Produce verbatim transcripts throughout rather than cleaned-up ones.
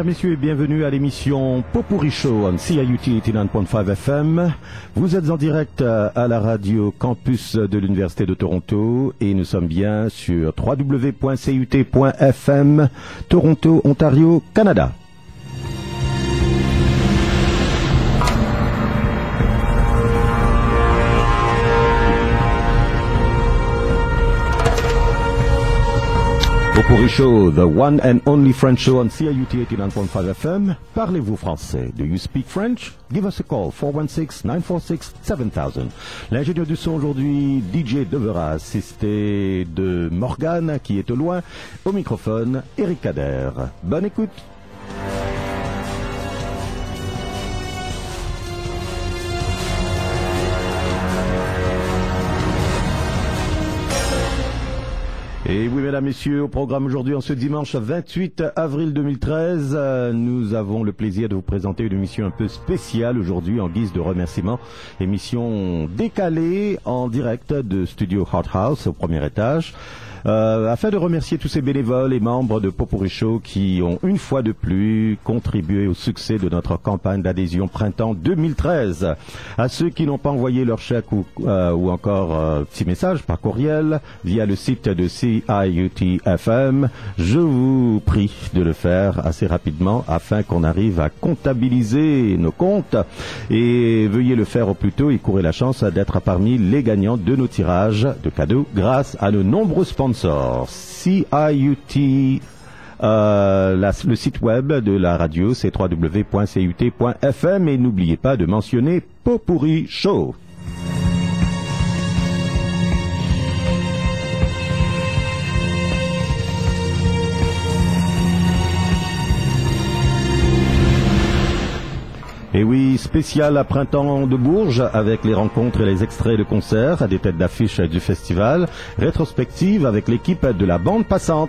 mesdames, messieurs, et bienvenue à l'émission Pot-Pourri Show on C I U T quatre-vingt-dix-neuf point cinq F M. Vous êtes en direct à la radio campus de l'Université de Toronto et nous sommes bien sur w w w point c u t point f m, Toronto, Ontario, Canada. Pot-Pourri Show, the one and only French show on C I U T quatre-vingt-dix-neuf point cinq F M. Parlez-vous français? Do you speak French? Give us a call, four one six, nine four six, seven thousand. L'ingénieur du son aujourd'hui, D J Devera, assisté de Morgane, qui est au loin. Au microphone, Eric Kader. Bonne écoute. Et oui, mesdames, messieurs, au programme aujourd'hui, en ce dimanche vingt-huit avril deux mille treize, euh, nous avons le plaisir de vous présenter une émission un peu spéciale aujourd'hui en guise de remerciement. Émission décalée en direct de Studio Hot House au premier étage. Euh, afin de remercier tous ces bénévoles et membres de Pot-Pourri Show qui ont une fois de plus contribué au succès de notre campagne d'adhésion printemps deux mille treize. À ceux qui n'ont pas envoyé leur chèque ou, euh, ou encore euh, petit message par courriel via le site de C I U T F M, je vous prie de le faire assez rapidement afin qu'on arrive à comptabiliser nos comptes et veuillez le faire au plus tôt et courez la chance d'être parmi les gagnants de nos tirages de cadeaux grâce à nos nombreux sponsors. C I U T, euh, la, le site web de la radio, c'est w w w point c u t point f m et n'oubliez pas de mentionner Pot-Pourri Show. Et oui, spécial à Printemps de Bourges avec les rencontres et les extraits de concerts à des têtes d'affiche du festival. Rétrospective avec l'équipe de la bande passante.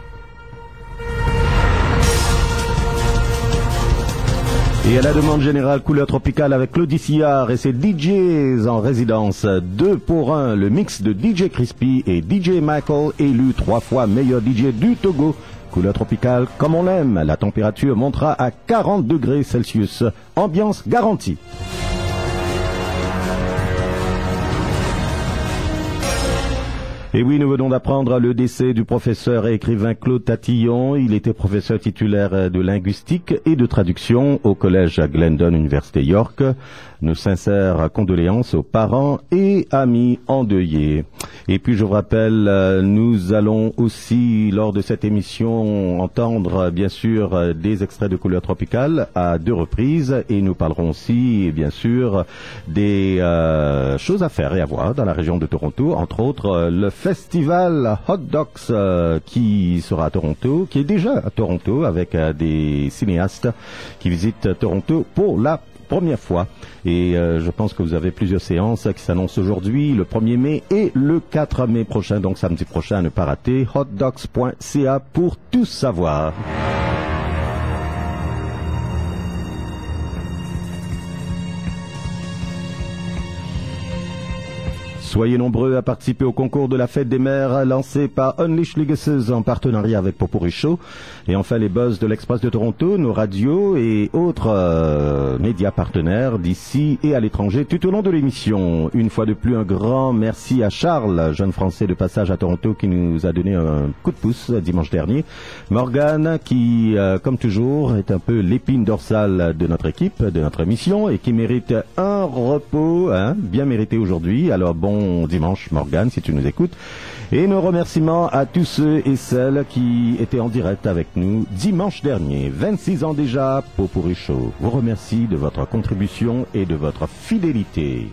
Et à la demande générale, couleur tropicale avec Claudie Sillard et ses D Js en résidence. Deux pour un, le mix de D J Crispy et D J Michael, élu trois fois meilleur D J du Togo. Couleur tropicale comme on l'aime, la température montera à quarante degrés Celsius. Ambiance garantie. Et oui, nous venons d'apprendre le décès du professeur et écrivain Claude Tatillon. Il était professeur titulaire de linguistique et de traduction au collège Glendon, Université York. Nos sincères condoléances aux parents et amis endeuillés. Et puis je vous rappelle, nous allons aussi, lors de cette émission, entendre bien sûr des extraits de Couleur tropicale à deux reprises. Et nous parlerons aussi, bien sûr, des euh, choses à faire et à voir dans la région de Toronto. Entre autres, le festival Hot Docs euh, qui sera à Toronto, qui est déjà à Toronto avec euh, des cinéastes qui visitent Toronto pour la première fois. Et euh, je pense que vous avez plusieurs séances qui s'annoncent aujourd'hui, le premier mai et le quatre mai prochain, donc samedi prochain à ne pas rater. hotdocs point c a pour tout savoir. Soyez nombreux à participer au concours de la fête des mères lancé par Unleash Legacies en partenariat avec Pot-Pourri Show. Et enfin les buzz de l'Express de Toronto, nos radios et autres euh, médias partenaires d'ici et à l'étranger tout au long de l'émission. Une fois de plus, un grand merci à Charles, jeune Français de passage à Toronto qui nous a donné un coup de pouce dimanche dernier. Morgane qui, euh, comme toujours, est un peu l'épine dorsale de notre équipe, de notre émission et qui mérite un repos hein, bien mérité aujourd'hui. Alors bon dimanche Morgane si tu nous écoutes et nos remerciements à tous ceux et celles qui étaient en direct avec nous dimanche dernier. Vingt-six ans déjà, Pot-Pourri Show vous remercie de votre contribution et de votre fidélité.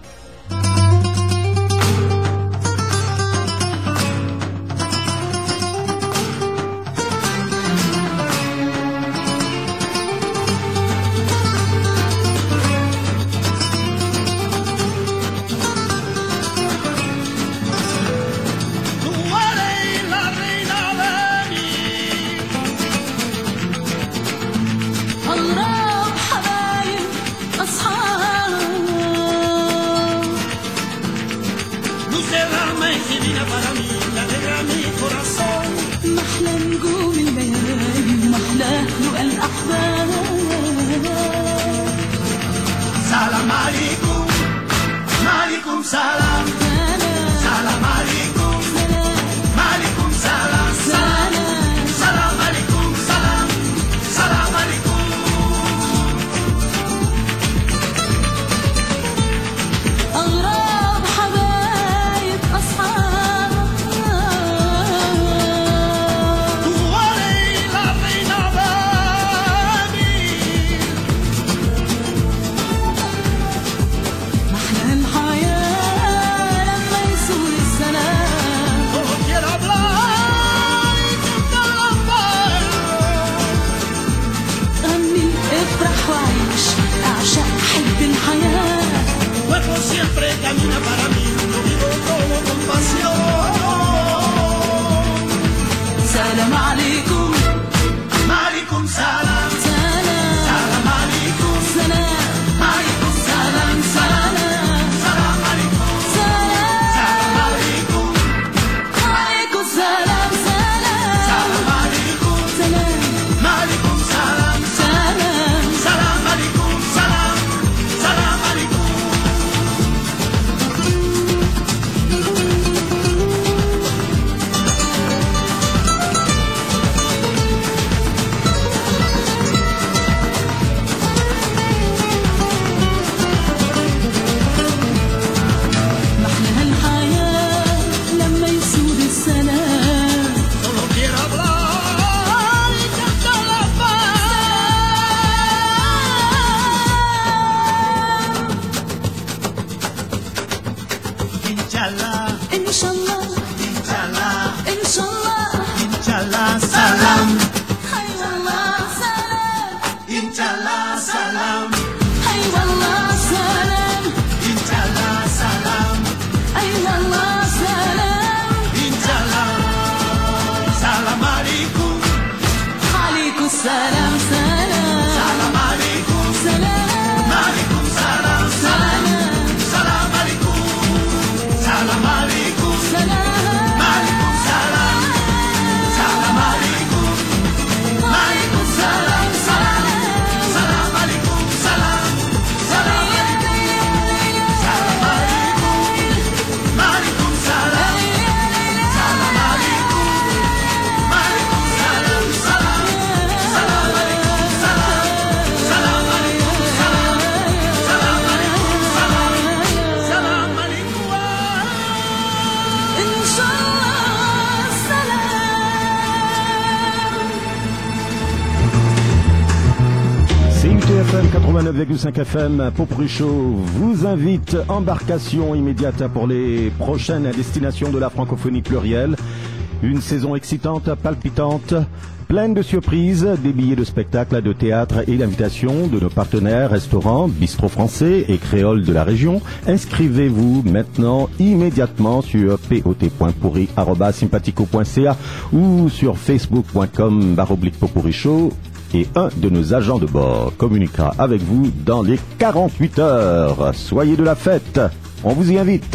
محلى نجوم الليالي ومحلى لقى الأحباب Salam alaikum, malikum salam. Salam alaikum, malikum salam. Salam alaikum, salam. Salam alaikum. أغراب حبايب أصحاب وليلة بين عبادي محلى الحياة لما يسود السلام quiero hablar y cantar la paz. غني افرح وعيش أعشق حب الحياة Cuerpo siempre camina para mí, lo vivo todo con pasión. سلام عليكم Malikum salam, سلام salam alaikum, سلام malikum salam, salam, salam alaikum, سلام salam alaikum, عليكم سلام سلام salam alaikum, سلام malikum salam, سلام salam alaikum, salam, salam alaikum. محلى الحياة لما يسود السلام Solo quiero hablar y cantar la paz. Inshallah, إن شاء الله inshallah, إن شاء الله inshallah, salam. هاي والله سلام Inshallah, salam. هاي والله سلام Inshallah, salam. أي والله سلام Inshallah, salam alaikum. عليكم السلام سلام Salam alaikum. سلام Malikum salam. سلام Salam alaikum. Salam alaikum. سلام Malikum salam. Salam alaikum. Malikum salam. Salam. Salam alaikum. Salam. Salam alaikum. Salam alaikum. Malikum salam. Salam alaikum. Malikum salam. Salam. Salam alaikum. Salam. Salam alaikum. Salam. Salam alaikum. Salam. Salam alaikum. إن شاء الله سلام C U T F M quatre-vingt-neuf virgule cinq F M, Popuri Show vous invite embarcation immédiate pour les prochaines destinations de la francophonie plurielle. Une saison excitante, palpitante, pleine de surprises, des billets de spectacle, de théâtre et l'invitation de nos partenaires restaurants, bistrots français et créoles de la région. Inscrivez-vous maintenant immédiatement sur pot point pourri arobase sympathico point c a ou sur facebook point com barre oblique Popuri Show. Et un de nos agents de bord communiquera avec vous dans les quarante-huit heures. Soyez de la fête, on vous y invite.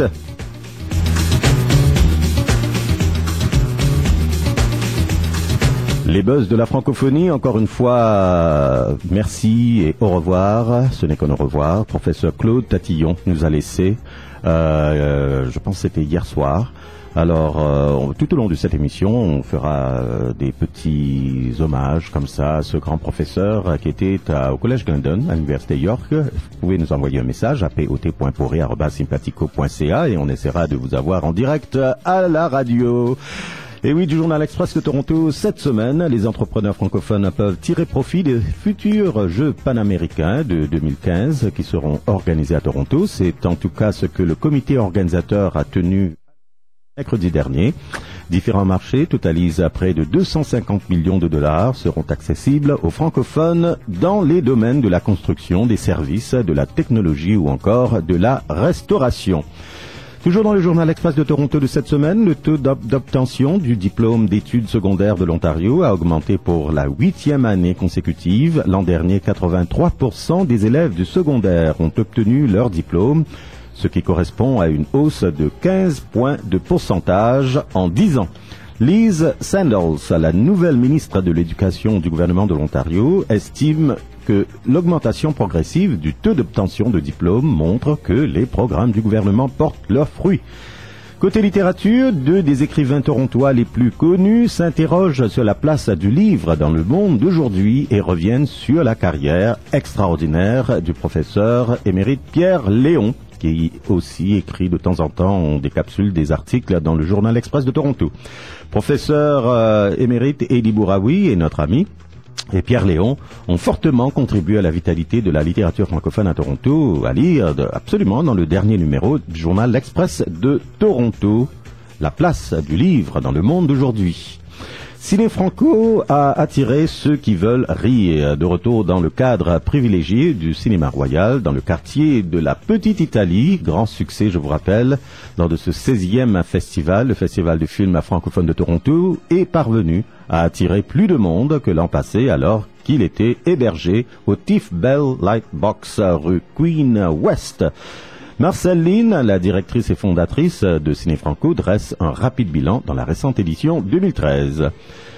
Les buzz de la francophonie, encore une fois, euh, merci et au revoir. Ce n'est qu'un au revoir. Professeur Claude Tatillon nous a laissé, euh, euh, je pense que c'était hier soir. Alors, euh, tout au long de cette émission, on fera euh, des petits hommages comme ça à ce grand professeur euh, qui était à- au Collège Glendon, à l'Université York. Vous pouvez nous envoyer un message à pot point pourri arobase sympathico point c a et on essaiera de vous avoir en direct à la radio. Et oui, du Journal Express de Toronto, cette semaine, les entrepreneurs francophones peuvent tirer profit des futurs Jeux panaméricains de deux mille quinze qui seront organisés à Toronto. C'est en tout cas ce que le comité organisateur a tenu mercredi dernier. Différents marchés totalisent près de deux cent cinquante millions de dollars seront accessibles aux francophones dans les domaines de la construction, des services, de la technologie ou encore de la restauration. Toujours dans le Journal Express de Toronto de cette semaine, le taux d'ob- d'obtention du diplôme d'études secondaires de l'Ontario a augmenté pour la huitième année consécutive. L'an dernier, quatre-vingt-trois pour cent des élèves du secondaire ont obtenu leur diplôme, ce qui correspond à une hausse de quinze points de pourcentage en dix ans. Liz Sandals, la nouvelle ministre de l'Éducation du gouvernement de l'Ontario, estime que l'augmentation progressive du taux d'obtention de diplômes montre que les programmes du gouvernement portent leurs fruits. Côté littérature, deux des écrivains torontois les plus connus s'interrogent sur la place du livre dans le monde d'aujourd'hui et reviennent sur la carrière extraordinaire du professeur émérite Pierre Léon, qui aussi écrit de temps en temps des capsules, des articles dans le Journal Express de Toronto. Professeur euh, émérite Elie Bouraoui et notre ami et Pierre Léon ont fortement contribué à la vitalité de la littérature francophone à Toronto, à lire de, absolument dans le dernier numéro du Journal L'Express de Toronto, la place du livre dans le monde d'aujourd'hui. Ciné Franco a attiré ceux qui veulent rire, de retour dans le cadre privilégié du cinéma royal, dans le quartier de la Petite Italie, grand succès je vous rappelle, lors de ce seizième festival, le festival du film francophone de Toronto, est parvenu à attirer plus de monde que l'an passé alors qu'il était hébergé au Tiff Bell Lightbox rue Queen West. Marcelle Lynn, la directrice et fondatrice de Ciné Franco, dresse un rapide bilan dans la récente édition deux mille treize.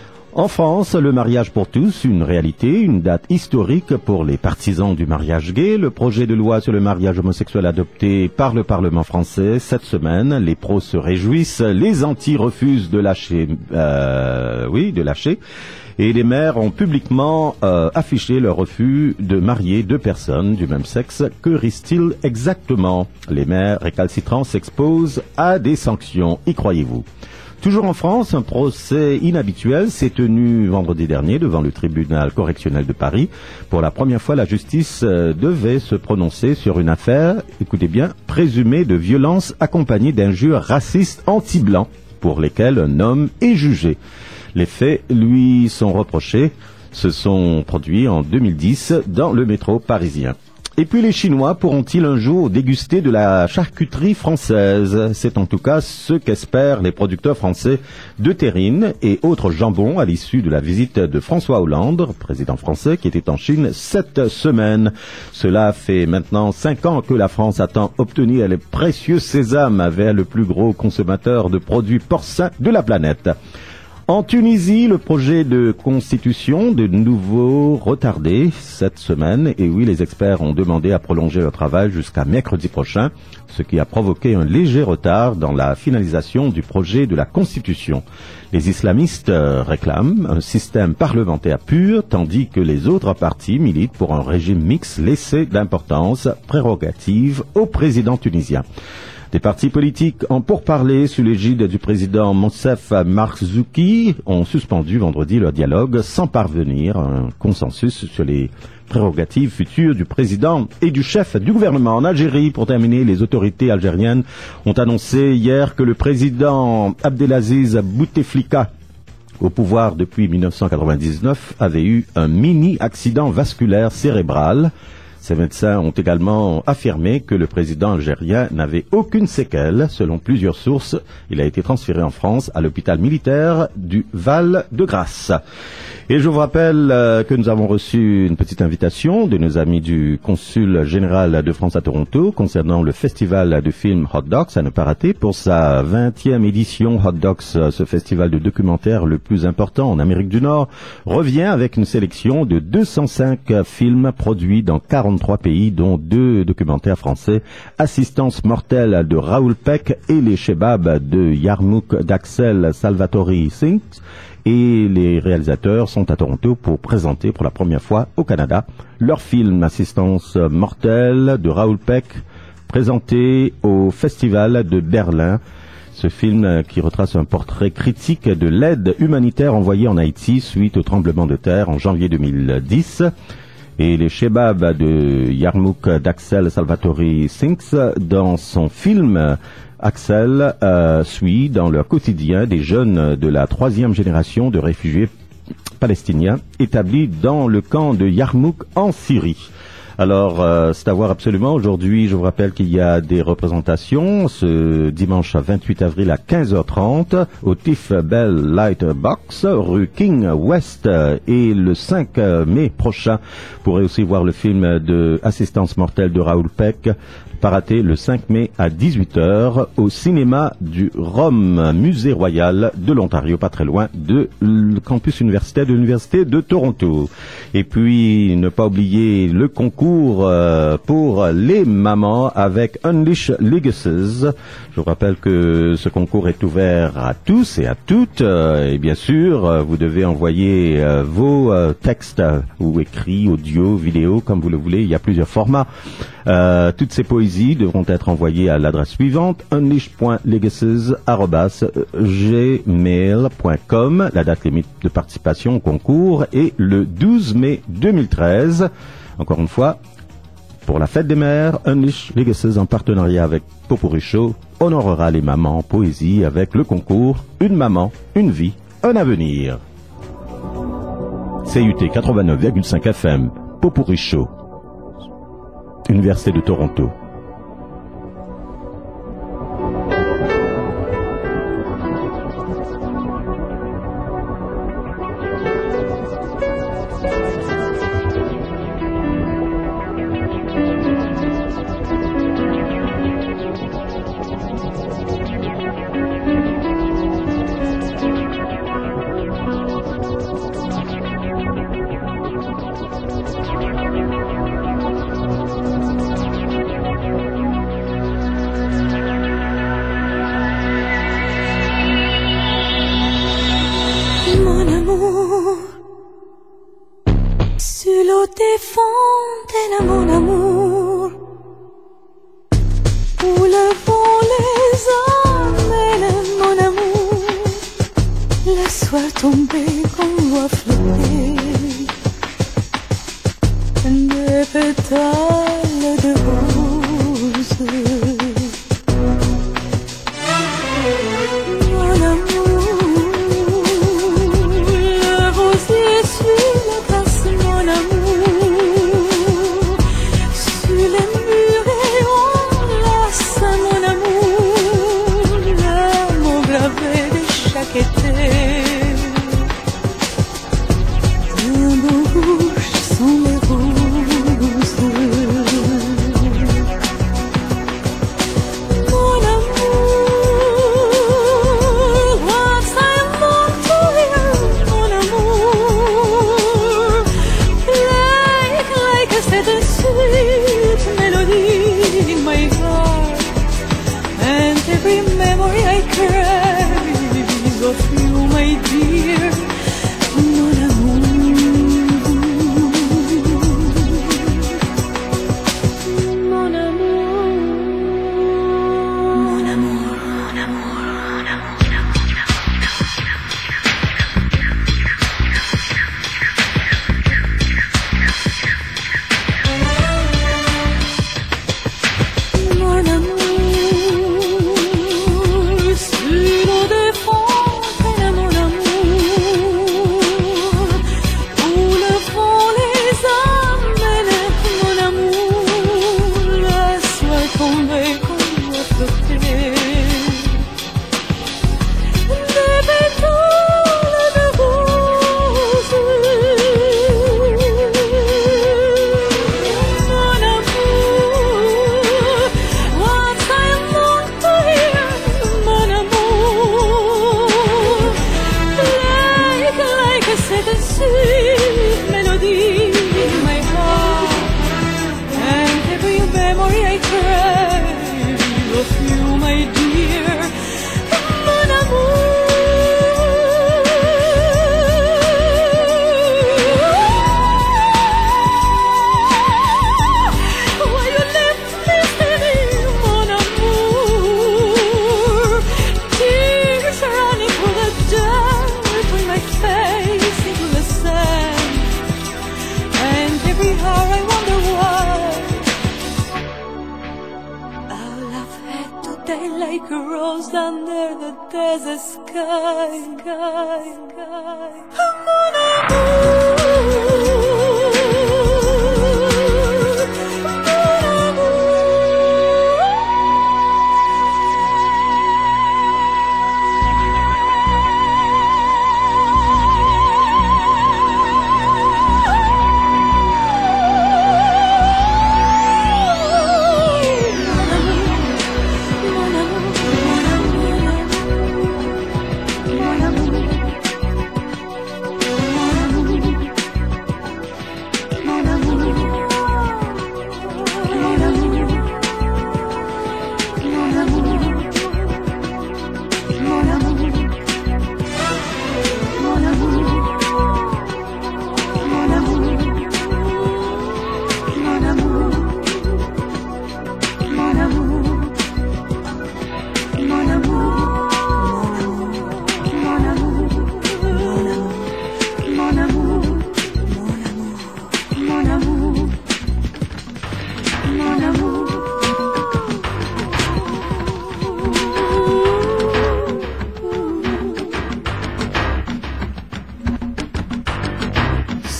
En France, le mariage pour tous, une réalité, une date historique pour les partisans du mariage gay. Le projet de loi sur le mariage homosexuel adopté par le Parlement français cette semaine. Les pros se réjouissent, les antis refusent de lâcher, euh, oui, de lâcher. Et les maires ont publiquement euh, affiché leur refus de marier deux personnes du même sexe. Que risque-t-il exactement? Les maires récalcitrants s'exposent à des sanctions, y croyez-vous? Toujours en France, un procès inhabituel s'est tenu vendredi dernier devant le tribunal correctionnel de Paris. Pour la première fois, la justice euh, devait se prononcer sur une affaire, écoutez bien, présumée de violence accompagnée d'injures racistes anti-blancs pour lesquelles un homme est jugé. Les faits lui sont reprochés, se sont produits en deux mille dix dans le métro parisien. Et puis les Chinois pourront-ils un jour déguster de la charcuterie française? C'est en tout cas ce qu'espèrent les producteurs français de terrine et autres jambons à l'issue de la visite de François Hollande, président français, qui était en Chine cette semaine. Cela fait maintenant cinq ans que la France attend obtenir les précieux sésames vers le plus gros consommateur de produits porcins de la planète. En Tunisie, le projet de constitution de nouveau retardé cette semaine. Et oui, les experts ont demandé à prolonger leur travail jusqu'à mercredi prochain, ce qui a provoqué un léger retard dans la finalisation du projet de la constitution. Les islamistes réclament un système parlementaire pur, tandis que les autres partis militent pour un régime mixte laissé d'importance prérogative au président tunisien. Des partis politiques en pourparlers sous l'égide du président Monsef Marzouki ont suspendu vendredi leur dialogue sans parvenir à un consensus sur les prérogatives futures du président et du chef du gouvernement. En Algérie, pour terminer, les autorités algériennes ont annoncé hier que le président Abdelaziz Bouteflika, au pouvoir depuis mille neuf cent quatre-vingt-dix-neuf, avait eu un mini-accident vasculaire cérébral. Ces médecins ont également affirmé que le président algérien n'avait aucune séquelle. Selon plusieurs sources, il a été transféré en France à l'hôpital militaire du Val-de-Grâce. Et je vous rappelle euh, que nous avons reçu une petite invitation de nos amis du consul général de France à Toronto concernant le festival de films Hot Docs à ne pas rater. Pour sa vingtième édition, Hot Docs, ce festival de documentaires le plus important en Amérique du Nord, revient avec une sélection de deux cent cinq films produits dans quarante-trois pays, dont deux documentaires français, Assistance mortelle de Raoul Peck et Les Chebabs de Yarmouk d'Axel Salvatore Singh. Et les réalisateurs sont à Toronto pour présenter pour la première fois au Canada leur film Assistance mortelle de Raoul Peck, présenté au Festival de Berlin. Ce film qui retrace un portrait critique de l'aide humanitaire envoyée en Haïti suite au tremblement de terre en janvier deux mille dix. Et les Chebabs de Yarmouk d'Axel Salvatore Singh, dans son film, Axel euh, suit dans leur quotidien des jeunes de la troisième génération de réfugiés palestiniens établis dans le camp de Yarmouk en Syrie. Alors, euh, c'est à voir absolument. Aujourd'hui, je vous rappelle qu'il y a des représentations ce dimanche vingt-huit avril à quinze heures trente au Tiff Bell Light Box, rue King West. Et le cinq mai prochain, vous pourrez aussi voir le film de Assistance mortelle de Raoul Peck, pas raté, le cinq mai à dix-huit heures au cinéma du Rhum, musée royal de l'Ontario, pas très loin de le campus universitaire de l'Université de Toronto. Et puis, ne pas oublier le concours euh, pour les mamans avec Unleash Legacies. Je vous rappelle que ce concours est ouvert à tous et à toutes. Euh, et bien sûr, euh, vous devez envoyer euh, vos euh, textes euh, ou écrits, audio, vidéo, comme vous le voulez. Il y a plusieurs formats. Euh, toutes ces poésies devront être envoyées à l'adresse suivante, unleash point legacies arobase gmail point com. La date limite de participation au concours est le douze mai deux mille treize. Encore une fois, pour la fête des mères, Unleash Legacies en partenariat avec Popurrí Show honorera les mamans en poésie avec le concours Une maman, une vie, un avenir. C U T quatre-vingt-neuf virgule cinq F M, Popurrí Show, Université de Toronto.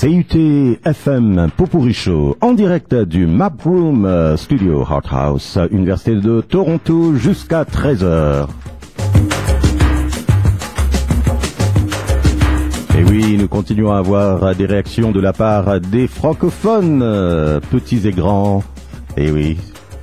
C U T F M Popurrí Show en direct du Map Room euh, Studio Art House, Université de Toronto, jusqu'à treize heures. Et oui, nous continuons à avoir des réactions de la part des francophones, euh, petits et grands. Et oui,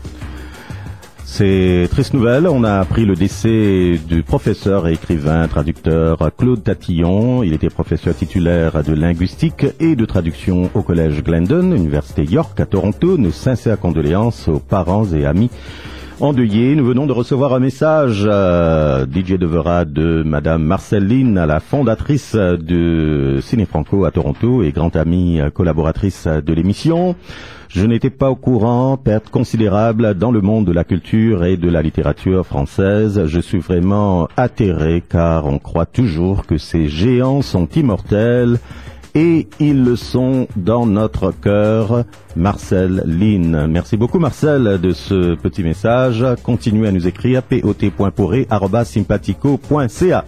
c'est triste nouvelle. On a appris le décès du professeur et écrivain, traducteur Claude Tatillon. Il était professeur titulaire de linguistique et de traduction au collège Glendon, Université York à Toronto. Nos sincères condoléances aux parents et amis endeuillés. Nous venons de recevoir un message euh, D J Devera de Madame Marceline, la fondatrice de Ciné Franco à Toronto et grande amie collaboratrice de l'émission. Je n'étais pas au courant, perte considérable dans le monde de la culture et de la littérature française. Je suis vraiment atterré car on croit toujours que ces géants sont immortels et ils le sont dans notre cœur. Marcel Lynn. Merci beaucoup Marcel de ce petit message. Continuez à nous écrire p o t point pourré arobase sympatico point c a.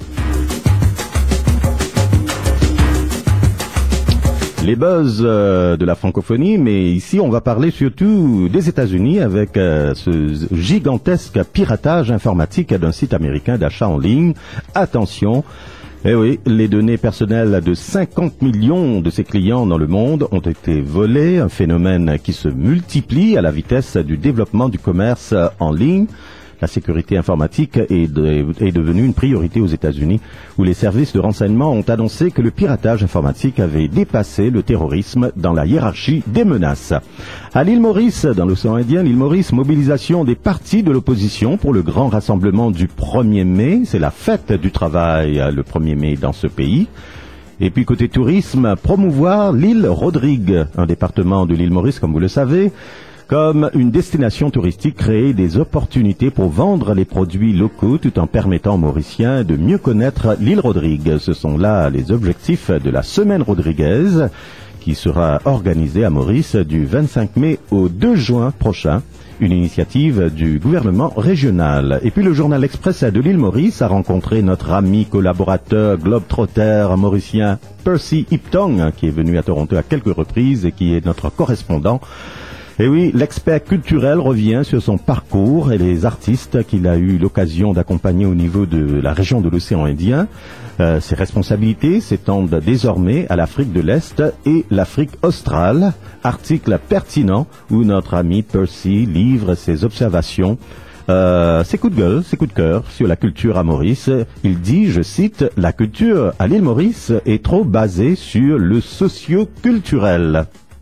Les buzz euh, de la francophonie, mais ici on va parler surtout des États-Unis avec euh, ce gigantesque piratage informatique d'un site américain d'achat en ligne. Attention, eh oui, les données personnelles de cinquante millions de ses clients dans le monde ont été volées, un phénomène qui se multiplie à la vitesse du développement du commerce en ligne. La sécurité informatique est, de, est devenue une priorité aux États-Unis, où les services de renseignement ont annoncé que le piratage informatique avait dépassé le terrorisme dans la hiérarchie des menaces. À l'île Maurice, dans l'océan Indien, l'île Maurice, mobilisation des partis de l'opposition pour le grand rassemblement du premier mai. C'est la fête du travail le premier mai dans ce pays. Et puis côté tourisme, promouvoir l'île Rodrigue, un département de l'île Maurice, comme vous le savez, comme une destination touristique, créer des opportunités pour vendre les produits locaux tout en permettant aux Mauriciens de mieux connaître l'île Rodrigue. Ce sont là les objectifs de la Semaine Rodriguez qui sera organisée à Maurice du vingt-cinq mai au deux juin prochain, une initiative du gouvernement régional. Et puis le journal Express de l'île Maurice a rencontré notre ami collaborateur globetrotter mauricien Percy Iptong qui est venu à Toronto à quelques reprises et qui est notre correspondant. Et oui, l'expert culturel revient sur son parcours et les artistes qu'il a eu l'occasion d'accompagner au niveau de la région de l'océan Indien. Euh, ses responsabilités s'étendent désormais à l'Afrique de l'Est et l'Afrique australe. Article pertinent où notre ami Percy livre ses observations, euh, ses coups de gueule, ses coups de cœur sur la culture à Maurice. Il dit, je cite, « La culture à l'île Maurice est trop basée sur le socio-culturel ».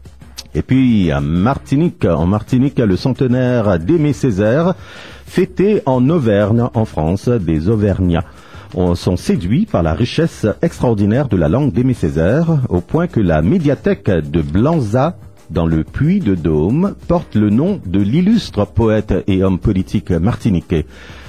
Et puis, à Martinique, en Martinique, le centenaire d'Aimé Césaire, fêté en Auvergne, en France. Des Auvergnats sont séduits par la richesse extraordinaire de la langue d'Aimé Césaire, au point que la médiathèque de Blanza, dans le Puy-de-Dôme, porte le nom de l'illustre poète et homme politique martiniquais.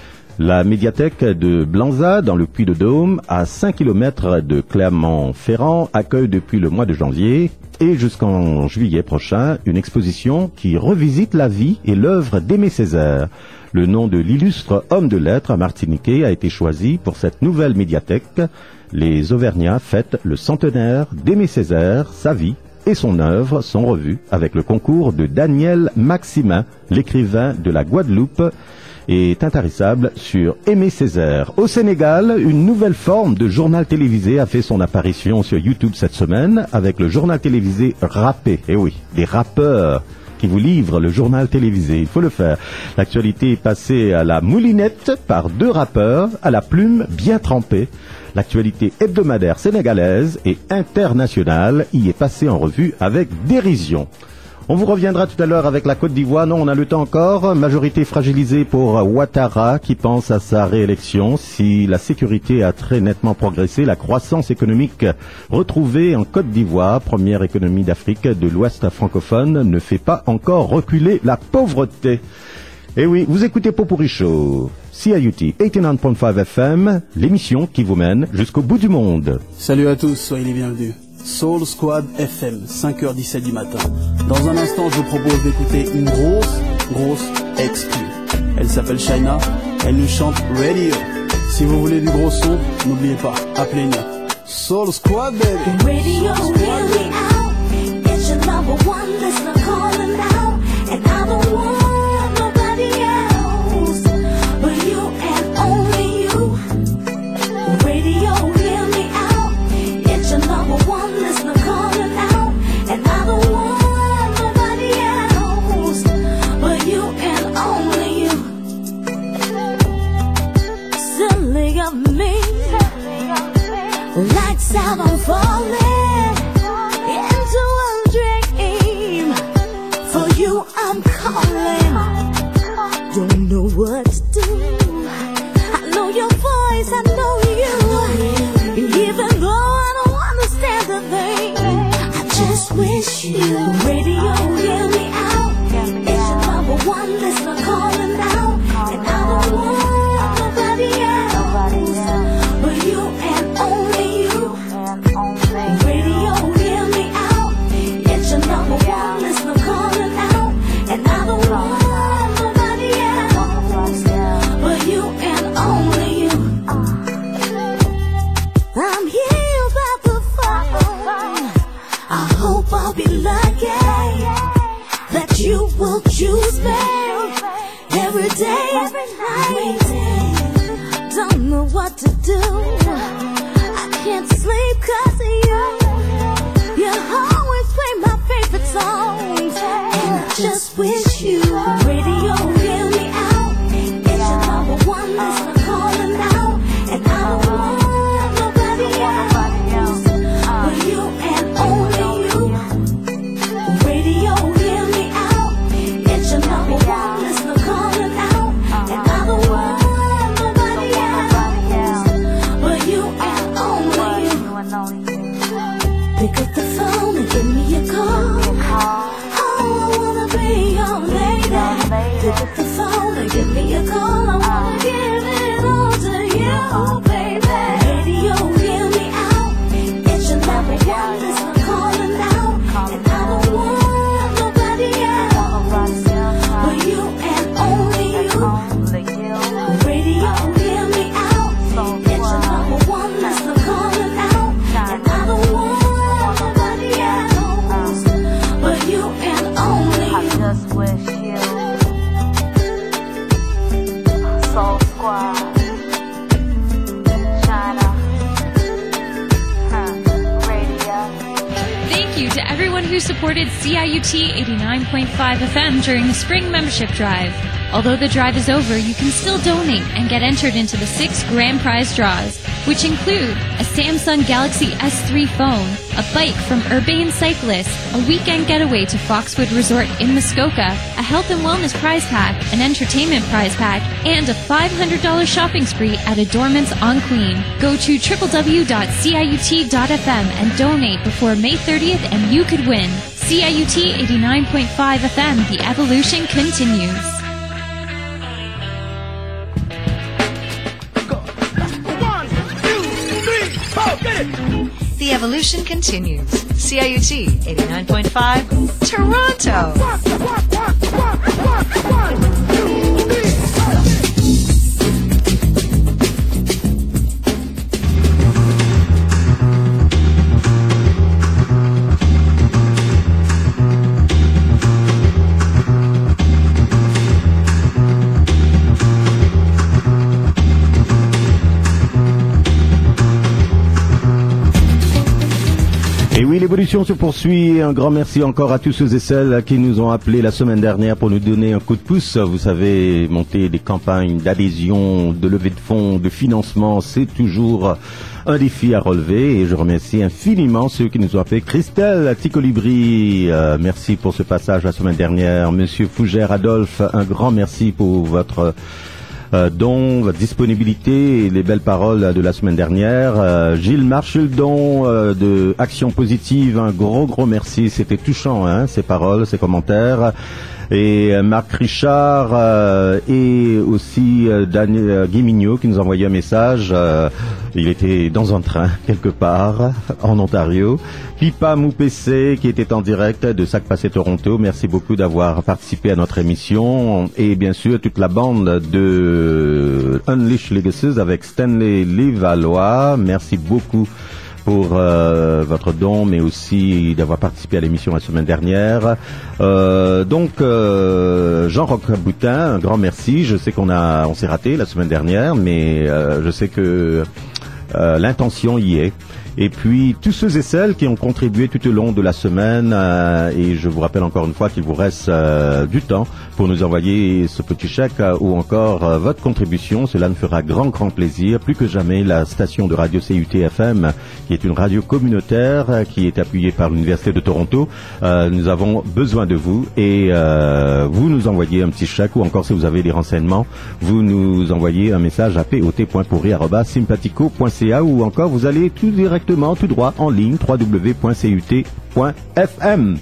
La médiathèque de Blanza, dans le Puy-de-Dôme, à cinq kilomètres de Clermont-Ferrand, accueille depuis le mois de janvier et jusqu'en juillet prochain une exposition qui revisite la vie et l'œuvre d'Aimé Césaire. Le nom de l'illustre homme de lettres martiniquais a été choisi pour cette nouvelle médiathèque. Les Auvergnats fêtent le centenaire d'Aimé Césaire, sa vie et son œuvre sont revues avec le concours de Daniel Maximin, l'écrivain de la Guadeloupe, est intarissable sur Aimé Césaire. Au Sénégal, une nouvelle forme de journal télévisé a fait son apparition sur YouTube cette semaine avec le journal télévisé rappé. Eh oui, des rappeurs qui vous livrent le journal télévisé, il faut le faire. L'actualité est passée à la moulinette par deux rappeurs à la plume bien trempée. L'actualité hebdomadaire sénégalaise et internationale y est passée en revue avec dérision. On vous reviendra tout à l'heure avec la Côte d'Ivoire. Non, on a le temps encore. Majorité fragilisée pour Ouattara qui pense à sa réélection. Si la sécurité a très nettement progressé, la croissance économique retrouvée en Côte d'Ivoire, première économie d'Afrique de l'Ouest francophone, ne fait pas encore reculer la pauvreté. Et oui, vous écoutez Popurrí Show, C I U T quatre-vingt-dix-neuf point cinq F M, l'émission qui vous mène jusqu'au bout du monde. Salut à tous, soyez les bienvenus. Soul Squad F M, cinq heures dix-sept du matin. Dans un instant, je vous propose d'écouter une grosse, grosse exclue. Elle s'appelle Shaina, elle nous chante Radio. Si vous voulez du gros son, n'oubliez pas, appelez-nous. Soul Squad, baby. Radio, really out. Lights out, I'm falling into a dream. For you, I'm calling. Don't know what to do. I know your voice, I know you. Even though I don't understand a thing, I just wish you. Radio, hear me out. It's your number one listener calling out, and I don't want nobody else but you and only you. Radio, hear me out. It's your number one listener calling out, and I don't want nobody else but you and only you. I'm here by the phone. I hope I'll be lucky that you will choose me every day, every night. Don't know what to do. I can't sleep 'cause of you. You always play my favorite songs, and I just wish you. Radio, hear me out. It's your number one listener calling out, and I don't want nobody else but you and only you. Radio, hear me out. It's your number one listener calling out, and I don't want nobody else but you and only you. Pick up the phone and give me a call. Oh, I wanna be your lady. Pick up the phone and give me a call. I wanna give it all to you, baby. Radio, hear me out. It's your number one listener calling out, and I don't want nobody else but you and only you. Radio, hear me out. It's your number one listener calling out, and I don't want nobody else but you and only you. Just wish you Soul Squad, China, huh, radio. Thank you to everyone who supported C I U T eighty-nine point five F M during the spring membership drive. Although the drive is over, you can still donate and get entered into the six grand prize draws, which include a Samsung Galaxy S three phone, a bike from Urbane Cyclists, a weekend getaway to Foxwood Resort in Muskoka, a health and wellness prize pack, an entertainment prize pack, and a five hundred dollars shopping spree at Adornments on Queen. Go to w w w dot c i u t dot f m and donate before May thirtieth and you could win. C I U T eighty-nine point five F M, the evolution continues. The evolution continues. C I U T eighty-nine point five, Toronto. Et oui, l'évolution se poursuit. Un grand merci encore à tous ceux et celles qui nous ont appelés la semaine dernière pour nous donner un coup de pouce. Vous savez, monter des campagnes d'adhésion, de levée de fonds, de financement, c'est toujours un défi à relever. Et je remercie infiniment ceux qui nous ont appelés. Christelle Ticolibri, euh, merci pour ce passage la semaine dernière. Monsieur Fougère Adolphe, un grand merci pour votre Euh, dont votre disponibilité et les belles paroles de la semaine dernière. Euh, Gilles Marchuldon euh, de Action Positive, un gros gros merci, c'était touchant hein, ces paroles, ces commentaires. Et euh, Marc Richard euh, et aussi euh, Daniel euh, Guy Mignot qui nous a envoyé un message. Euh, il était dans un train quelque part en Ontario. Pipa Moupessé qui était en direct de Sac Passé Toronto. Merci beaucoup d'avoir participé à notre émission. Et bien sûr toute la bande de Unleash Legacies avec Stanley Livalois. Merci beaucoup pour euh, votre don, mais aussi d'avoir participé à l'émission la semaine dernière. Euh, donc, euh, Jean-Roch Boutin, un grand merci. Je sais qu'on a, on s'est raté la semaine dernière, mais euh, je sais que euh, l'intention y est. Et puis tous ceux et celles qui ont contribué tout au long de la semaine. Euh, et je vous rappelle encore une fois qu'il vous reste euh, du temps pour nous envoyer ce petit chèque euh, ou encore euh, votre contribution. Cela nous fera grand, grand plaisir. Plus que jamais, la station de radio C U T F M, qui est une radio communautaire, euh, qui est appuyée par l'Université de Toronto, euh, nous avons besoin de vous. Et euh, vous nous envoyez un petit chèque ou encore si vous avez des renseignements, vous nous envoyez un message à p o t point pourri arobase sympatico point c a ou encore vous allez tout directement, tout droit en ligne, w w w point c u t point f m.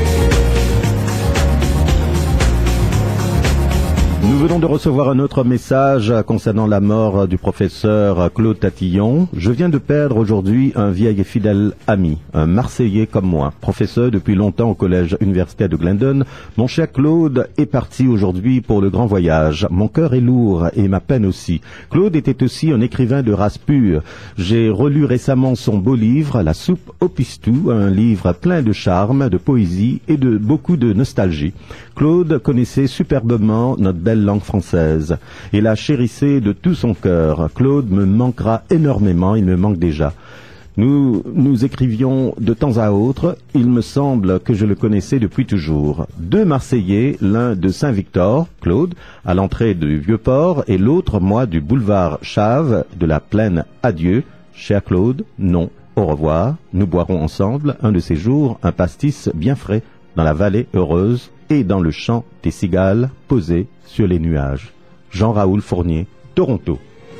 Nous venons de recevoir un autre message concernant la mort du professeur Claude Tatillon. Je viens de perdre aujourd'hui un vieil et fidèle ami, un Marseillais comme moi, professeur depuis longtemps au collège universitaire de Glendon. Mon cher Claude est parti aujourd'hui pour le grand voyage. Mon cœur est lourd et ma peine aussi. Claude était aussi un écrivain de race pure. J'ai relu récemment son beau livre, La soupe au pistou, un livre plein de charme, de poésie et de beaucoup de nostalgie. Claude connaissait superbement notre belle langue française et la chérissait de tout son cœur. Claude me manquera énormément, il me manque déjà. Nous nous écrivions de temps à autre, il me semble que je le connaissais depuis toujours. Deux Marseillais, l'un de Saint-Victor, Claude, à l'entrée du Vieux-Port, et l'autre, moi, du boulevard Chave, de la Plaine. Adieu, cher Claude, non, au revoir. Nous boirons ensemble, un de ces jours, un pastis bien frais, dans la vallée heureuse et dans le chant des cigales posées sur les nuages. Jean-Raoul Fournier, Toronto.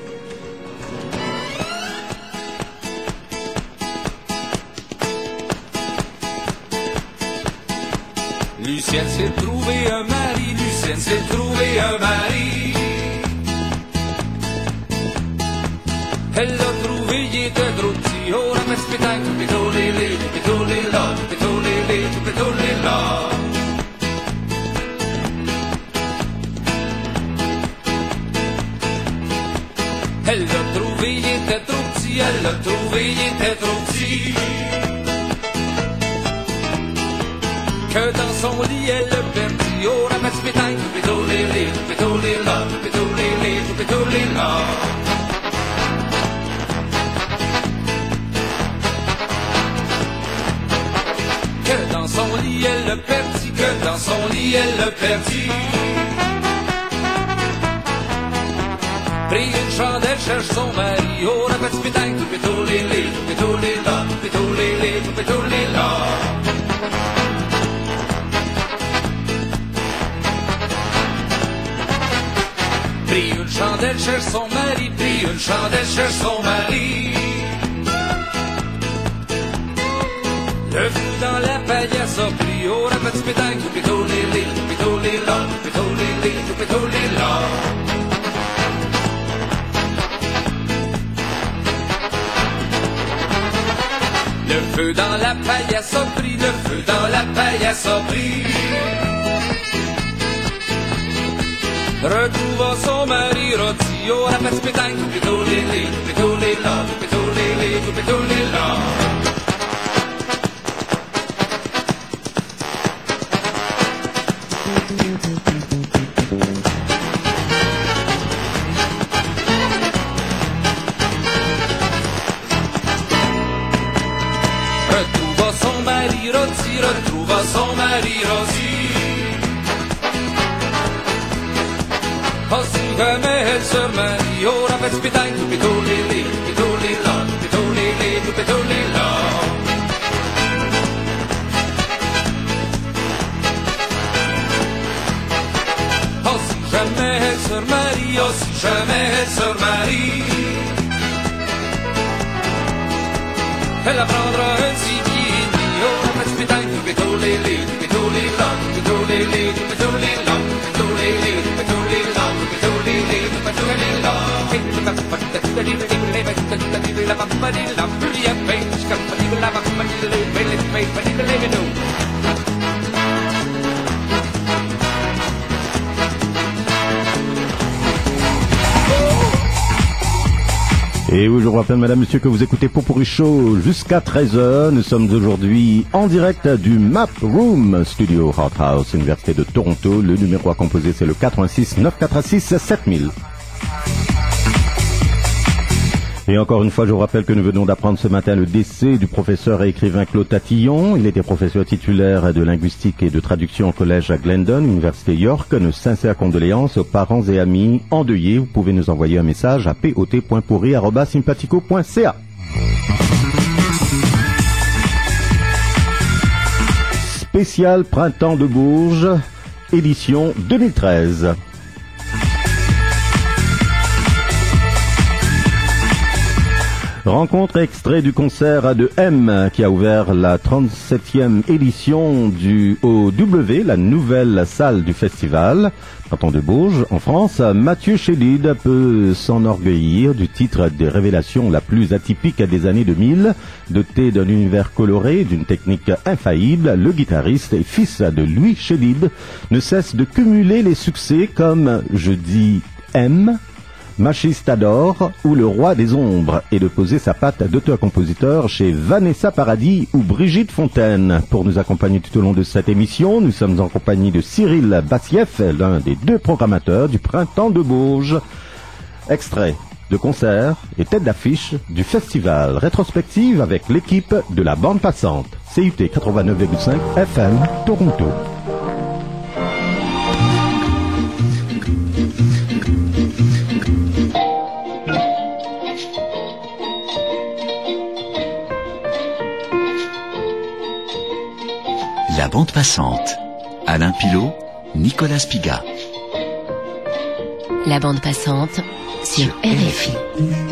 Lucienne s'est trouvé un mari, Lucienne s'est trouvé un mari. Elle l'a trouvé, il était trop petit. Oh, la messe pétale, tout pétolé, tout pétolé là, tout pétolé, tout pétolé là. Elle l'a trouvé, il était trop petit. Elle l'a trouvé, il était trop petit. Que dans son lit, elle le perdit. Oh, la messe pétale, tout pétolé, tout pétolé là, tout pétolé, tout pétolé là. Que dans son lit elle le perdit, que dans son lit elle le perdit. Pris une chandelle, cherche son mari. Oh, la petite pétale, tout pétolé, tout pétolé là, tout pétolé, tout pétolé là. Pris une chandelle, cherche son mari. Pris une chandelle, cherche son mari. Le fou dans la paillasse a pris. Oh, la petite pétale, tout pétolé, tout pétolé là, tout pétolé, tout pétolé là. Le feu dans la paillasse a pris, le feu dans la paillasse a pris. Retrouva son mari rôti. Oh, la petite pétale, tout pétolé, tout pétolé là, tout pétolé, tout pétolé là. Retrouva son mari rôti, retrouva son mari rôti. Aussi jamais elle se marie. Oh, la petite pétale, tout pétolé, tout pétolé là, tout pétolé, tout pétolé là. Aussi jamais elle se marie, aussi jamais elle se marie. Elle apprendra un ziggy. Oh, la petite pétale, tout pétolé, tout pétolé là, tout pétolé, tout pétolé là, tout pétolé, tout pétolé là, tout pétolé, tout pétolé là. Et oui, je vous rappelle, madame, monsieur, que vous écoutez Popurrí Show jusqu'à treize heures. Nous sommes aujourd'hui en direct du Map Room Studio Hot House, Université de Toronto. Le numéro à composer, c'est le quatre un six neuf quatre six sept mille. Et encore une fois, je vous rappelle que nous venons d'apprendre ce matin le décès du professeur et écrivain Claude Tatillon. Il était professeur titulaire de linguistique et de traduction au collège à Glendon, Université York. Nos sincères condoléances aux parents et amis endeuillés. Vous pouvez nous envoyer un message à pot point pourri arobase sympathico point c a. Spécial Printemps de Bourges, édition deux mille treize. Rencontre extrait du concert de M qui a ouvert la trente-septième édition du O W, la nouvelle salle du festival. Canton de Bourges, en France, Mathieu Chédid peut s'enorgueillir du titre des révélations la plus atypique des années deux mille. Doté d'un univers coloré, d'une technique infaillible, le guitariste et fils de Louis Chédid ne cesse de cumuler les succès comme Je dis M, Machistador ou Le Roi des Ombres et de poser sa patte d'auteur-compositeur chez Vanessa Paradis ou Brigitte Fontaine. Pour nous accompagner tout au long de cette émission, nous sommes en compagnie de Cyril Bassieff, l'un des deux programmateurs du Printemps de Bourges. Extrait de concert et tête d'affiche du festival rétrospective avec l'équipe de la bande passante. C U T quatre-vingt-neuf virgule cinq F M, Toronto. La bande passante. Alain Pilot, Nicolas Spiga. La bande passante sur R F I.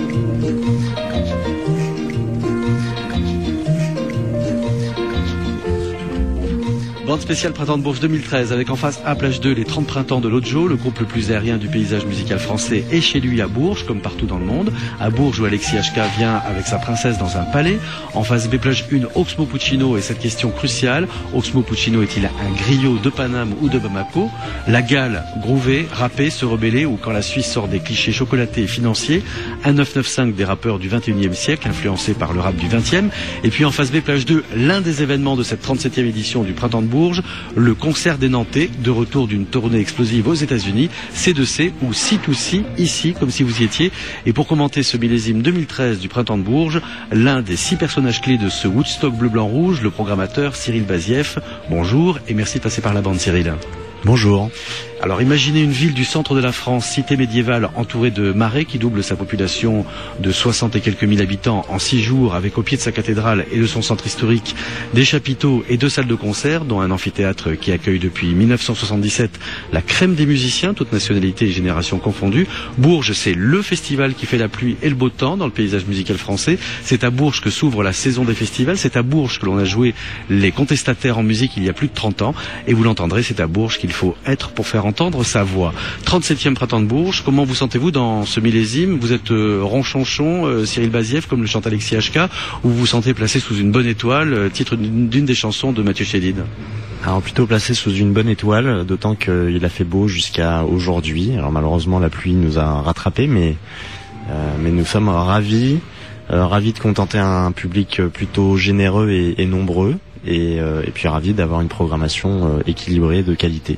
Bande spéciale Printemps de Bourges deux mille treize avec en face A Plage deux les trente printemps de l'Ojo, le groupe le plus aérien du paysage musical français est chez lui à Bourges comme partout dans le monde. À Bourges où Alexis H K vient avec sa princesse dans un palais. En face B Plage un, Oxmo Puccino et cette question cruciale, Oxmo Puccino est-il un griot de Paname ou de Bamako? La Gale, groover, rapper, se rebeller ou quand la Suisse sort des clichés chocolatés et financiers. Un neuf neuf cinq des rappeurs du vingt et unième siècle influencés par le rap du vingtième. Et puis en face B Plage deux, l'un des événements de cette trente-septième édition du Printemps de Bourges, le concert des Nantais, de retour d'une tournée explosive aux États-Unis, C deux C ou C deux C, ici, comme si vous y étiez. Et pour commenter ce millésime deux mille treize du Printemps de Bourges, l'un des six personnages clés de ce Woodstock bleu-blanc-rouge, le programmateur Cyril Bassieff. Bonjour et merci de passer par la bande, Cyril. Bonjour. Alors imaginez une ville du centre de la France, cité médiévale entourée de marais qui double sa population de soixante et quelques mille habitants en six jours avec au pied de sa cathédrale et de son centre historique des chapiteaux et deux salles de concert dont un amphithéâtre qui accueille depuis mille neuf cent soixante-dix-sept la crème des musiciens, toutes nationalités et générations confondues. Bourges, c'est le festival qui fait la pluie et le beau temps dans le paysage musical français. C'est à Bourges que s'ouvre la saison des festivals. C'est à Bourges que l'on a joué les contestataires en musique il y a plus de trente ans. Et vous l'entendrez, c'est à Bourges qu'il faut être pour faire entendre sa voix. trente-septième Printemps de Bourges, comment vous sentez-vous dans ce millésime? Vous êtes euh, ronchonchon, euh, Cyril Bassieff, comme le chante Alexis H K, ou vous vous sentez placé sous une bonne étoile, euh, titre d'une, d'une des chansons de Mathieu Chédid? Alors plutôt placé sous une bonne étoile, d'autant qu'il a fait beau jusqu'à aujourd'hui. Alors malheureusement la pluie nous a rattrapés, mais, euh, mais nous sommes ravis, euh, ravis de contenter un public plutôt généreux et, et nombreux, et, euh, et puis ravis d'avoir une programmation euh, équilibrée de qualité.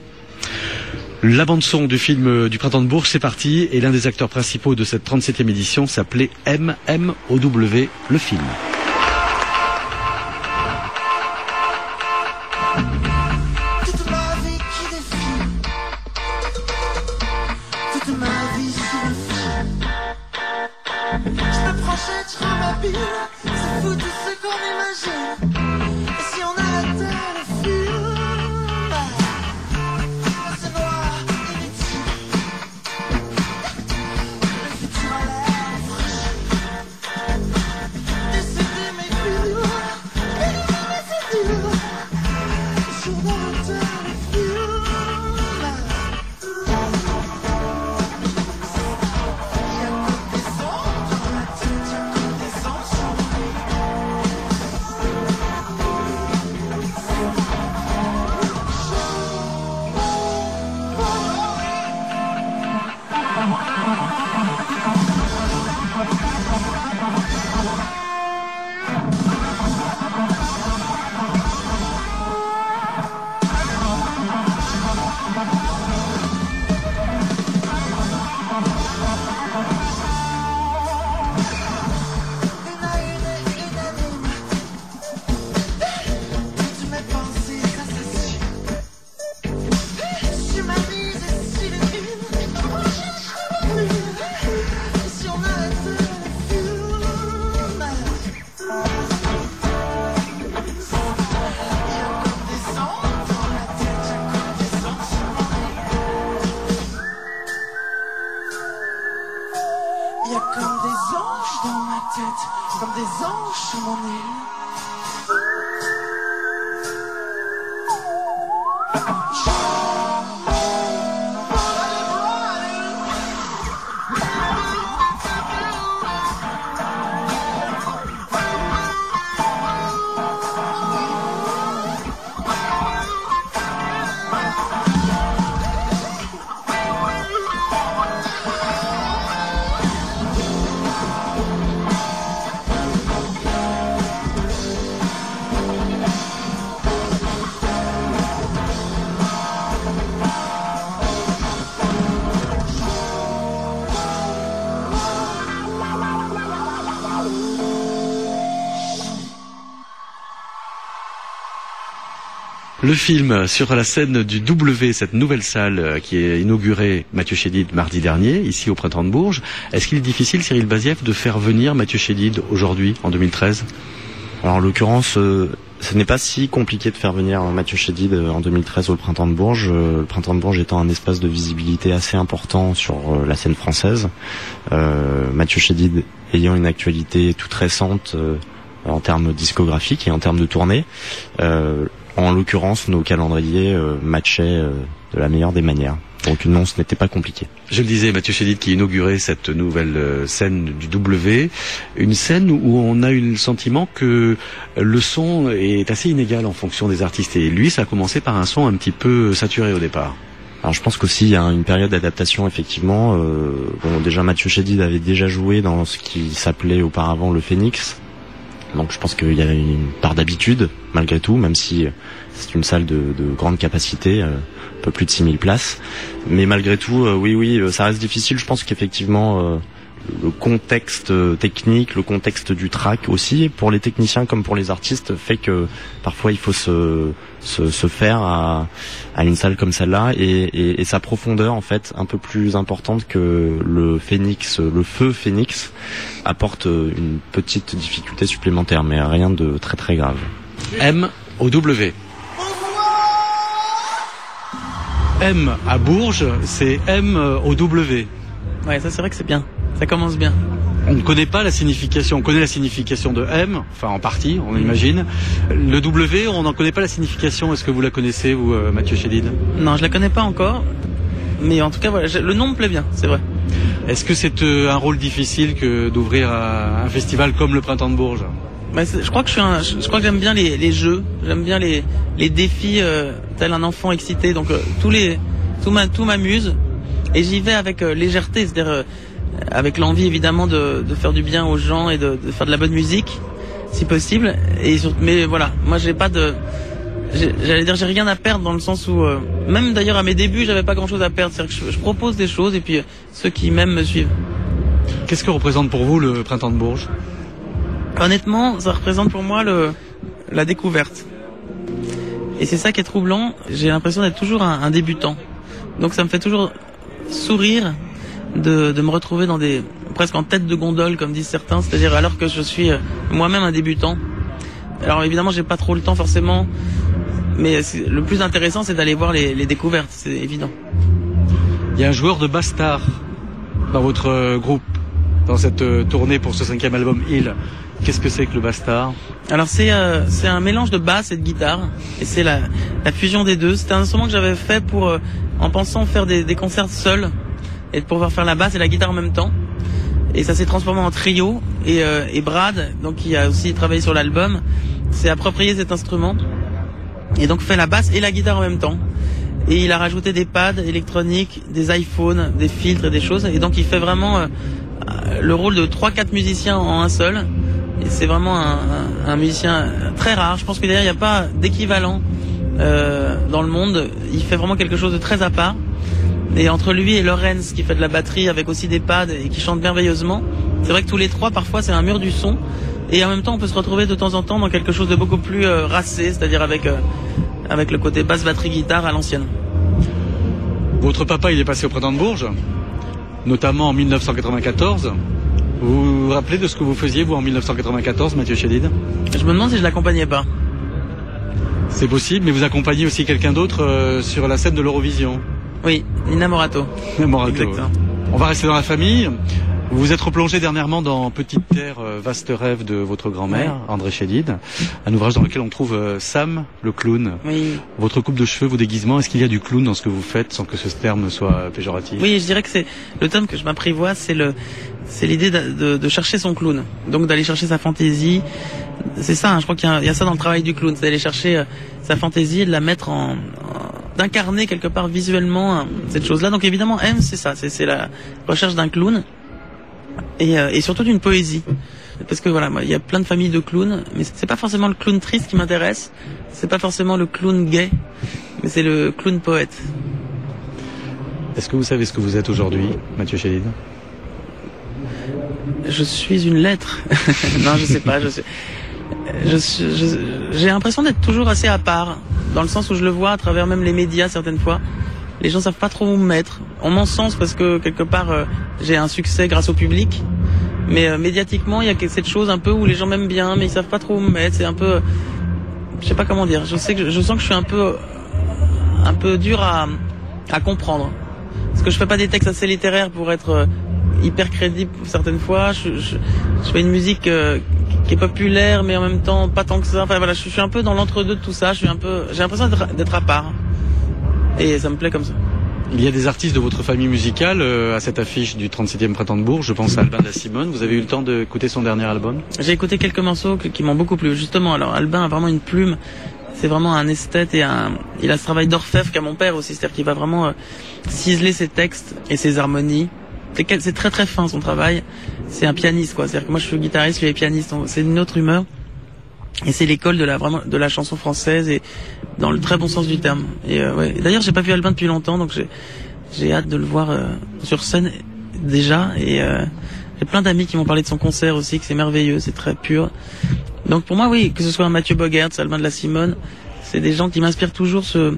La bande-son du film du Printemps de Bourges, c'est parti, et l'un des acteurs principaux de cette trente-septième édition s'appelait M M O W, le film. Toute ma vie qui défile, toute ma vie sur le fil. Je me projette, je m'habille, c'est fou tout ce qu'on imagine. Et si on arrêtait le fil? y a comme des anges dans ma tête, comme des anges sur mon île. Le film sur la scène du W, cette nouvelle salle qui est inaugurée, Mathieu Chédid, mardi dernier, ici au Printemps de Bourges. Est-ce qu'il est difficile, Cyril Baziev, de faire venir Mathieu Chédid aujourd'hui, en deux mille treize? Alors en l'occurrence, euh, ce n'est pas si compliqué de faire venir Mathieu Chédid en deux mille treize au Printemps de Bourges. Euh, le Printemps de Bourges étant un espace de visibilité assez important sur euh, la scène française. Euh, Mathieu Chédid ayant une actualité toute récente euh, en termes discographiques et en termes de tournée. Euh, En l'occurrence, nos calendriers euh, matchaient euh, de la meilleure des manières. Donc non, ce n'était pas compliqué. Je le disais, Mathieu Chédid qui inaugurait cette nouvelle euh, scène du W, une scène où on a eu le sentiment que le son est assez inégal en fonction des artistes. Et lui, ça a commencé par un son un petit peu saturé au départ. Alors je pense qu'aussi il y a une période d'adaptation effectivement. Euh, bon, déjà Mathieu Chédid avait déjà joué dans ce qui s'appelait auparavant le Phénix. Donc je pense qu'il y a une part d'habitude, malgré tout, même si c'est une salle de, de grande capacité, euh, un peu plus de six mille places. Mais malgré tout, euh, oui, oui, ça reste difficile. Je pense qu'effectivement, euh, le contexte technique, le contexte du track aussi, pour les techniciens comme pour les artistes, fait que parfois il faut se, se, se faire à, à une salle comme celle-là. Et, et, et sa profondeur, en fait, un peu plus importante que le Phénix, le feu Phénix, apporte une petite difficulté supplémentaire, mais rien de très très grave. M au W. M à Bourges, c'est M au W. Ouais, ça c'est vrai que c'est bien. Ça commence bien. On ne connaît pas la signification, on connaît la signification de M, enfin en partie, on imagine. Le W, on n'en connaît pas la signification. Est-ce que vous la connaissez, vous, euh, Mathieu Chédid? Non, je la connais pas encore. Mais en tout cas, voilà, le nom me plaît bien, c'est vrai. Est-ce que c'est euh, un rôle difficile que d'ouvrir un, un festival comme le Printemps de Bourges? Bah, je crois que je suis un, je, je crois que j'aime bien les, les jeux, j'aime bien les, les défis, euh, tel un enfant excité. Donc euh, tous les, tout m'a, tout m'amuse et j'y vais avec euh, légèreté, c'est-à-dire euh, avec l'envie évidemment de, de faire du bien aux gens et de, de faire de la bonne musique, si possible. Et surtout, mais voilà, moi j'ai pas de, j'ai, j'allais dire j'ai rien à perdre dans le sens où, euh, même d'ailleurs à mes débuts, j'avais pas grand-chose à perdre. C'est-à-dire que je, je propose des choses et puis euh, ceux qui m'aiment me suivent. Qu'est-ce que représente pour vous le Printemps de Bourges? Honnêtement, ça représente pour moi le, la découverte. Et c'est ça qui est troublant. J'ai l'impression d'être toujours un, un débutant. Donc ça me fait toujours sourire de, de me retrouver dans des presque en tête de gondole, comme disent certains, c'est-à-dire alors que je suis moi-même un débutant. Alors évidemment, j'ai pas trop le temps forcément, mais le plus intéressant, c'est d'aller voir les, les découvertes, c'est évident. Il y a un joueur de Bastard dans votre groupe, dans cette tournée pour ce cinquième album Hill. Qu'est-ce que c'est que le Bastard? Alors c'est euh, c'est un mélange de basse et de guitare, et c'est la, la fusion des deux. C'était un instrument que j'avais fait pour euh, en pensant faire des, des concerts seuls et de pouvoir faire la basse et la guitare en même temps. Et ça s'est transformé en trio. Et, euh, et Brad, donc qui a aussi travaillé sur l'album, s'est approprié cet instrument et donc fait la basse et la guitare en même temps. Et il a rajouté des pads électroniques, des iPhones, des filtres et des choses. Et donc il fait vraiment euh, le rôle de trois quatre musiciens en un seul. Et c'est vraiment un, un, un musicien très rare. Je pense que d'ailleurs il n'y a pas d'équivalent euh, dans le monde. Il fait vraiment quelque chose de très à part. Et entre lui et Lorenz qui fait de la batterie avec aussi des pads et qui chante merveilleusement, c'est vrai que tous les trois parfois c'est un mur du son. Et en même temps on peut se retrouver de temps en temps dans quelque chose de beaucoup plus euh, racé, c'est-à-dire avec, euh, avec le côté basse, batterie, guitare à l'ancienne. Votre papa il est passé au Printemps de Bourges, notamment en mille neuf cent quatre-vingt-quatorze. Vous vous rappelez de ce que vous faisiez, vous, en mille neuf cent quatre-vingt-quatorze, Mathieu Chédid? Je me demande si je l'accompagnais pas. C'est possible, mais vous accompagnez aussi quelqu'un d'autre euh, sur la scène de l'Eurovision. Oui, Nina Morato. Nina Morato. Exactement. On va rester dans la famille. Vous vous êtes replongé dernièrement dans Petite Terre, euh, vaste rêve de votre grand-mère, Ouais. André Chédid, un ouvrage dans lequel on trouve euh, Sam, le clown. Oui. Votre coupe de cheveux, vos déguisements, est-ce qu'il y a du clown dans ce que vous faites sans que ce terme soit péjoratif? Oui, je dirais que c'est le thème que je m'apprivoise, c'est le, c'est l'idée de, de, de chercher son clown. Donc d'aller chercher sa fantaisie. C'est ça, hein, je crois qu'il y a, il y a ça dans le travail du clown, c'est d'aller chercher euh, sa fantaisie et de la mettre en, en d'incarner quelque part visuellement hein, cette chose-là. Donc évidemment, M, c'est ça, c'est, c'est la recherche d'un clown et, euh, et surtout d'une poésie. Parce que voilà, moi, il y a plein de familles de clowns, mais c'est pas forcément le clown triste qui m'intéresse, c'est pas forcément le clown gay, mais c'est le clown poète. Est-ce que vous savez ce que vous êtes aujourd'hui, Mathieu Chédid? Je suis une lettre. Non, je sais pas. Je suis, je suis, je- j'ai l'impression d'être toujours assez à part, dans le sens où je le vois à travers même les médias certaines fois. Les gens savent pas trop où me mettre. On m'encense parce que quelque part euh, j'ai un succès grâce au public, mais euh, médiatiquement il y a cette chose un peu où les gens m'aiment bien, mais ils savent pas trop où me mettre. C'est un peu, je sais pas comment dire. Je sais que je sens que je suis un peu, un peu dur à, à comprendre. Parce que je fais pas des textes assez littéraires pour être euh, hyper crédible certaines fois. Je, je, je fais une musique euh, qui est populaire, mais en même temps pas tant que ça. Enfin voilà, je, je suis un peu dans l'entre-deux de tout ça. Je suis un peu, j'ai l'impression d'être, d'être à part. Et ça me plaît comme ça. Il y a des artistes de votre famille musicale euh, à cette affiche du trente-septième Printemps de Bourges. Je pense à Albin de la Simone. Vous avez eu le temps d'écouter son dernier album? J'ai écouté quelques morceaux que- qui m'ont beaucoup plu. Justement, alors Albin a vraiment une plume. C'est vraiment un esthète et un. Il a ce travail d'orfèvre qu'a mon père aussi, c'est-à-dire qu'il va vraiment euh, ciseler ses textes et ses harmonies. C'est, quel- c'est très très fin son travail. C'est un pianiste quoi. C'est-à-dire que moi je suis guitariste, lui est pianiste. Donc, c'est une autre humeur. Et c'est l'école de la vraiment de la chanson française et dans le très bon sens du terme. Et euh, ouais. Et d'ailleurs j'ai pas vu Albin depuis longtemps, donc j'ai j'ai hâte de le voir euh, sur scène déjà. Et euh, j'ai plein d'amis qui m'ont parlé de son concert aussi, que c'est merveilleux, c'est très pur. Donc pour moi oui, que ce soit un Mathieu Bogaerts, Albin de la Simone, c'est des gens qui m'inspirent toujours ce,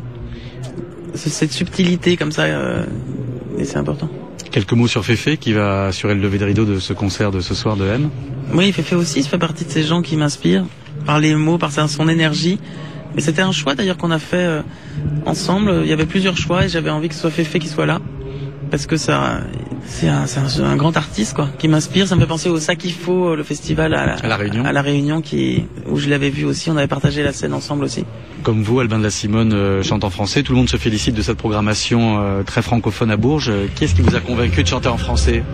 ce cette subtilité comme ça. Euh, et c'est important. Quelques mots sur Féfé qui va assurer le lever des rideaux de ce concert de ce soir de M. Oui, Féfé aussi, ça fait partie de ces gens qui m'inspirent par les mots, par sa- son énergie. Mais c'était un choix d'ailleurs qu'on a fait euh, ensemble. Il y avait plusieurs choix et j'avais envie que ce soit Féfé qui soit là. Parce que ça, c'est un, c'est un, un grand artiste quoi, qui m'inspire. Ça me fait penser au Sakifo, le festival à la, À La Réunion. à la Réunion qui, où je l'avais vu aussi. On avait partagé la scène ensemble aussi. Comme vous, Albin de la Simone euh, chante en français. Tout le monde se félicite de cette programmation euh, très francophone à Bourges. Euh, Qu'est-ce qui vous a convaincu de chanter en français?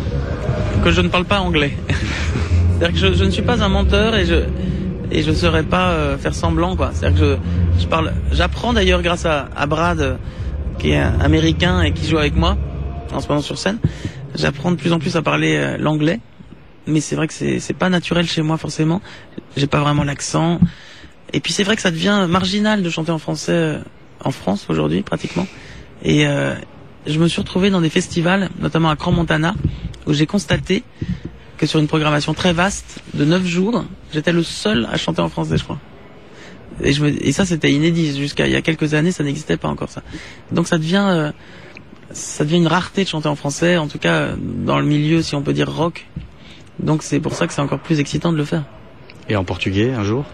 Que je ne parle pas anglais. C'est-à-dire que je, je ne suis pas un menteur et je et je saurais pas euh, faire semblant quoi. C'est-à-dire que je, je parle, j'apprends d'ailleurs grâce à, à Brad euh, qui est un américain et qui joue avec moi en ce moment sur scène. J'apprends de plus en plus à parler euh, l'anglais, mais c'est vrai que c'est c'est pas naturel chez moi forcément. J'ai pas vraiment l'accent. Et puis c'est vrai que ça devient marginal de chanter en français euh, en France aujourd'hui pratiquement. Et euh, je me suis retrouvé dans des festivals, notamment à Crans-Montana, où j'ai constaté que sur une programmation très vaste de neuf jours, j'étais le seul à chanter en français, je crois. Et, je me, et ça, c'était inédit. Jusqu'à il y a quelques années, ça n'existait pas encore ça. Donc ça devient, euh, ça devient une rareté de chanter en français, en tout cas euh, dans le milieu, si on peut dire rock. Donc c'est pour ça que c'est encore plus excitant de le faire. Et en portugais, un jour?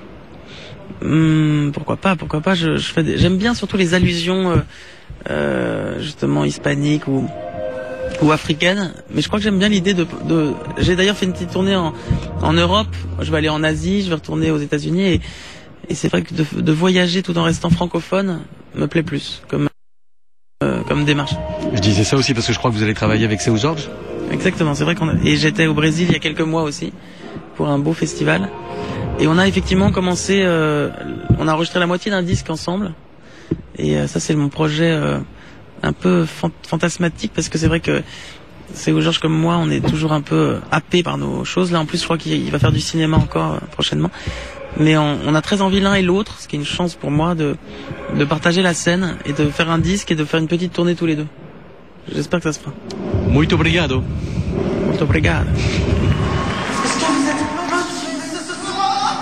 Hum, pourquoi pas, pourquoi pas. Je, je fais des- j'aime bien surtout les allusions euh, euh, justement hispaniques ou ou africaines, mais je crois que j'aime bien l'idée de, de... J'ai d'ailleurs fait une petite tournée en, en Europe, je vais aller en Asie, je vais retourner aux États-Unis, et, et c'est vrai que de, de voyager tout en restant francophone me plaît plus comme, euh, comme démarche. Je disais ça aussi parce que je crois que vous allez travailler avec Seu Jorge. Exactement, c'est vrai qu'on a... Et j'étais au Brésil il y a quelques mois aussi, pour un beau festival, et on a effectivement commencé, euh, on a enregistré la moitié d'un disque ensemble, et euh, ça c'est mon projet... Euh, un peu fant- fantasmatique parce que c'est vrai que c'est au Georges comme moi on est toujours un peu happé par nos choses. Là en plus je crois qu'il il va faire du cinéma encore euh, prochainement, mais on, on a très envie l'un et l'autre, ce qui est une chance pour moi de, de partager la scène et de faire un disque et de faire une petite tournée tous les deux. J'espère que ça se fera. Muito obrigado. Muito obrigado. Est-ce que vous êtes motivés de ce soir?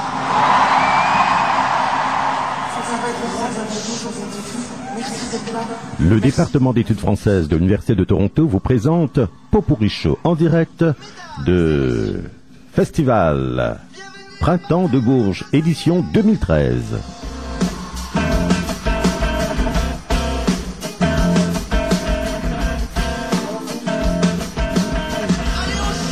Ça va être grave, ça va être tout, ça va être tout. Merci d'être là. Le département d'études françaises de l'Université de Toronto vous présente Popurrí Show en direct de Festival Printemps de Bourges, édition deux mille treize. Allez, on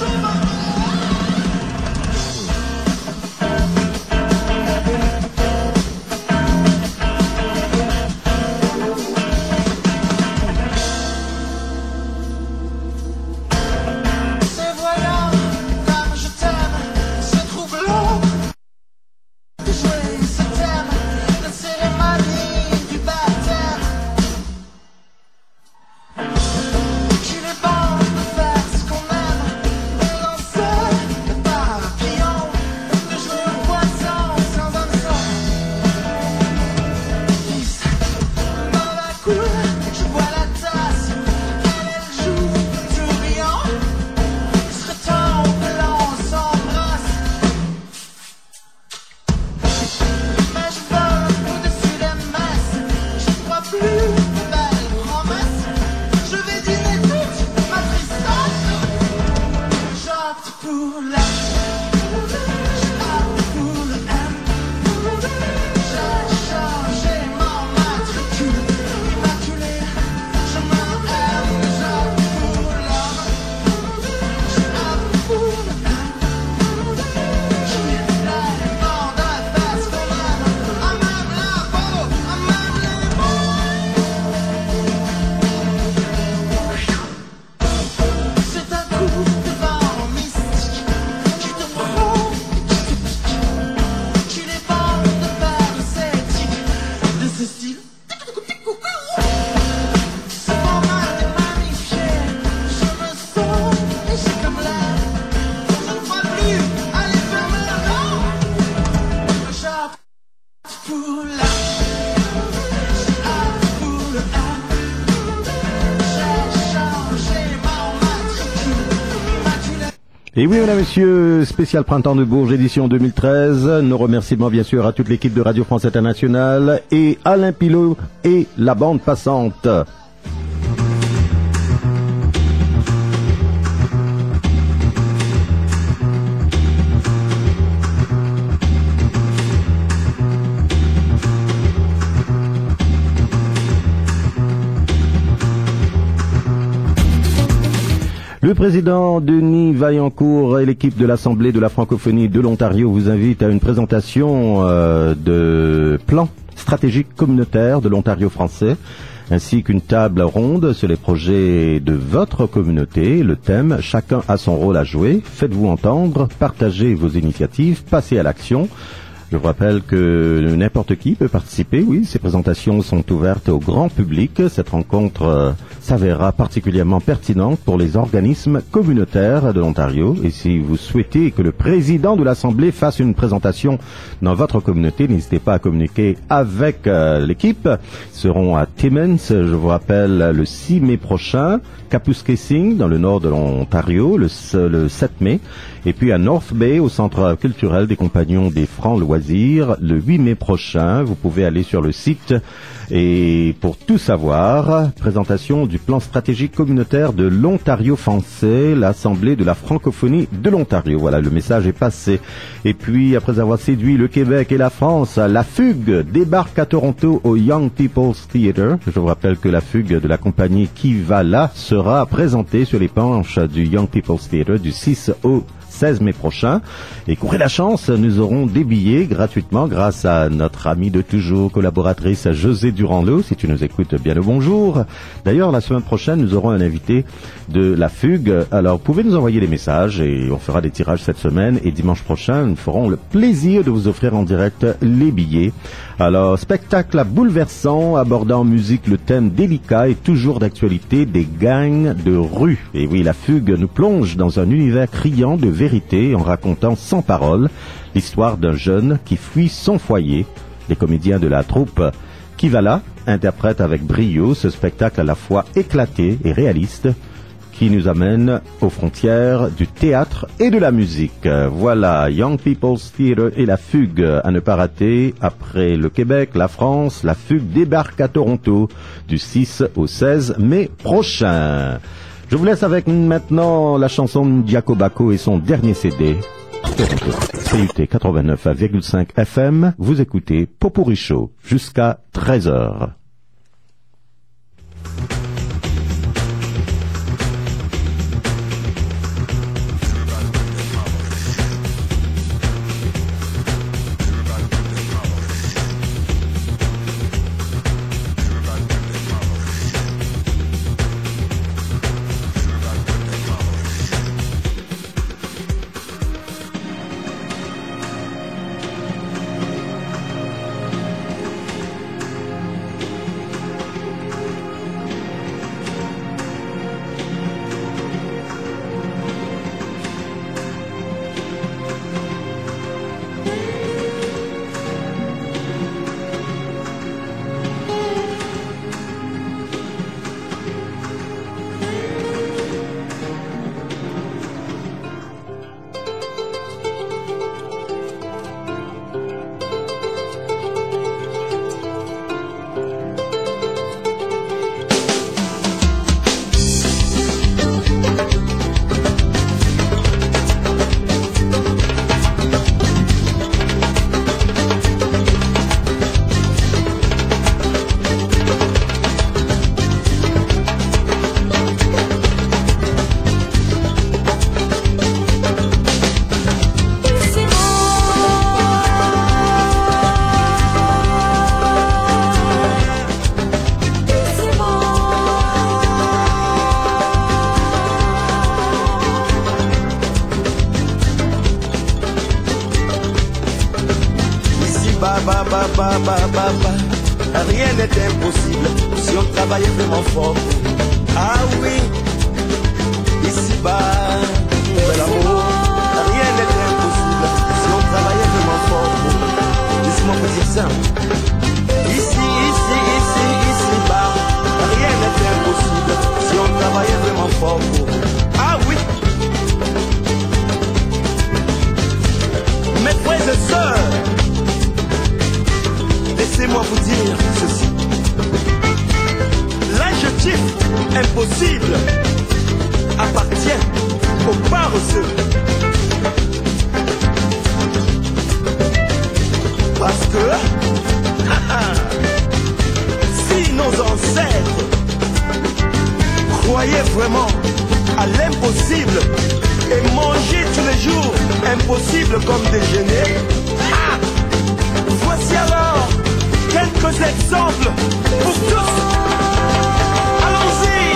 pour la. J'ai hâte pour le M. J'ai changé mon matricule immaculé. Je m'en aime, j'ai hâte pour l'homme. J'ai hâte pour le M. Qui les bandes à face foraine. À même la peau, à même les mots. C'est un coup de vent mystique qui te prend, qui te pique, qui les bandes de verre sceptique de ce style. Ce format est magnifié, je me sens et j'ai comme l'air. Je ne crois plus aller fermer la porte. J'ai hâte pour la. J'ai hâte pour le M. J'ai changé mon matricule immaculé. Et oui, mesdames, messieurs, spécial Printemps de Bourges, édition deux mille treize. Nos remerciements, bien sûr, à toute l'équipe de Radio France Internationale et Alain Pilot et la bande passante. Le président Denis Vaillancourt et l'équipe de l'Assemblée de la francophonie de l'Ontario vous invitent à une présentation euh, de plan stratégique communautaire de l'Ontario français, ainsi qu'une table ronde sur les projets de votre communauté. Le thème, chacun a son rôle à jouer. Faites-vous entendre, partagez vos initiatives, passez à l'action. Je vous rappelle que n'importe qui peut participer. Oui, ces présentations sont ouvertes au grand public. Cette rencontre euh, s'avérera particulièrement pertinente pour les organismes communautaires de l'Ontario. Et si vous souhaitez que le président de l'Assemblée fasse une présentation dans votre communauté, n'hésitez pas à communiquer avec euh, l'équipe. Ils seront à Timmins, je vous rappelle, le six mai prochain, Kapuskasing, dans le nord de l'Ontario, le, le sept mai, et puis à North Bay, au centre culturel des Compagnons des Francs Loisirs, le huit mai prochain. Vous pouvez aller sur le site et pour tout savoir, présentation du plan stratégique communautaire de l'Ontario français, l'Assemblée de la francophonie de l'Ontario. Voilà, le message est passé. Et puis, après avoir séduit le Québec et la France, la Fugue débarque à Toronto au Young People's Theatre. Je vous rappelle que la Fugue de la compagnie Qui va là sera présentée sur les planches du Young People's Theatre du six au seize mai prochain. Et courez la chance, nous aurons des billets gratuitement grâce à notre amie de toujours, collaboratrice José Durand-Lô. Si tu nous écoutes, bien le bonjour. D'ailleurs, la semaine prochaine, nous aurons un invité de la Fugue. Alors, vous pouvez nous envoyer des messages et on fera des tirages cette semaine. Et dimanche prochain, nous ferons le plaisir de vous offrir en direct les billets. Alors, spectacle bouleversant, abordant en musique le thème délicat et toujours d'actualité des gangs de rue. Et oui, la Fugue nous plonge dans un univers criant de vérité en racontant sans parole l'histoire d'un jeune qui fuit son foyer. Les comédiens de la troupe Qui va là interprètent avec brio ce spectacle à la fois éclaté et réaliste qui nous amène aux frontières du théâtre et de la musique. Voilà, Young People's Theatre et la Fugue à ne pas rater. Après le Québec, la France, la Fugue débarque à Toronto du six au seize mai prochain. Je vous laisse avec maintenant la chanson de Giacobacco et son dernier C D. C U T quatre-vingt-neuf virgule cinq F M, vous écoutez Popurrí Show jusqu'à treize heures. ba ba ba ba ba ba ba. Rien n'est impossible si on travaillait vraiment fort. Ah oui, ici-bas, nouvel amour. Rien n'est impossible si on travaillait vraiment fort. Laisse-moi vous dire ça. Ici, ici, ici, ici-bas, rien n'est impossible si on travaillait vraiment fort. Ah oui. Mes frères et sœurs, laissez-moi vous dire ceci. L'adjectif impossible appartient aux paresseux. Parce que si nos ancêtres croyaient vraiment à l'impossible et mangeaient tous les jours impossible comme déjeuner, ah, voici alors quelques exemples pour tous. Allons-y.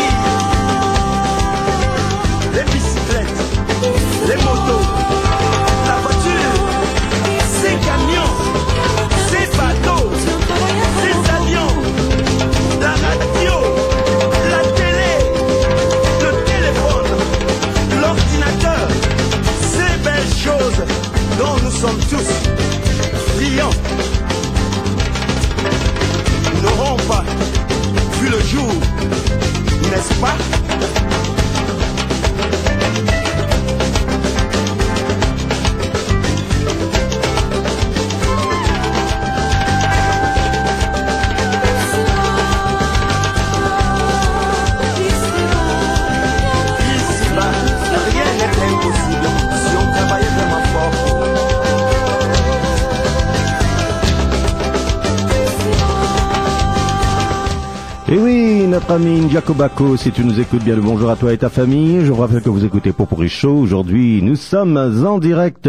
Les bicyclettes, les motos, la voiture, ces camions, ces bateaux, ces avions, la radio, la télé, le téléphone, l'ordinateur, ces belles choses dont nous sommes tous friands n'auront pas vu le jour, n'est-ce pas? Et oui, notre ami Giacobacco, si tu nous écoutes bien, le bonjour à toi et ta famille. Je vous rappelle que vous écoutez Potpourri Show. Aujourd'hui, nous sommes en direct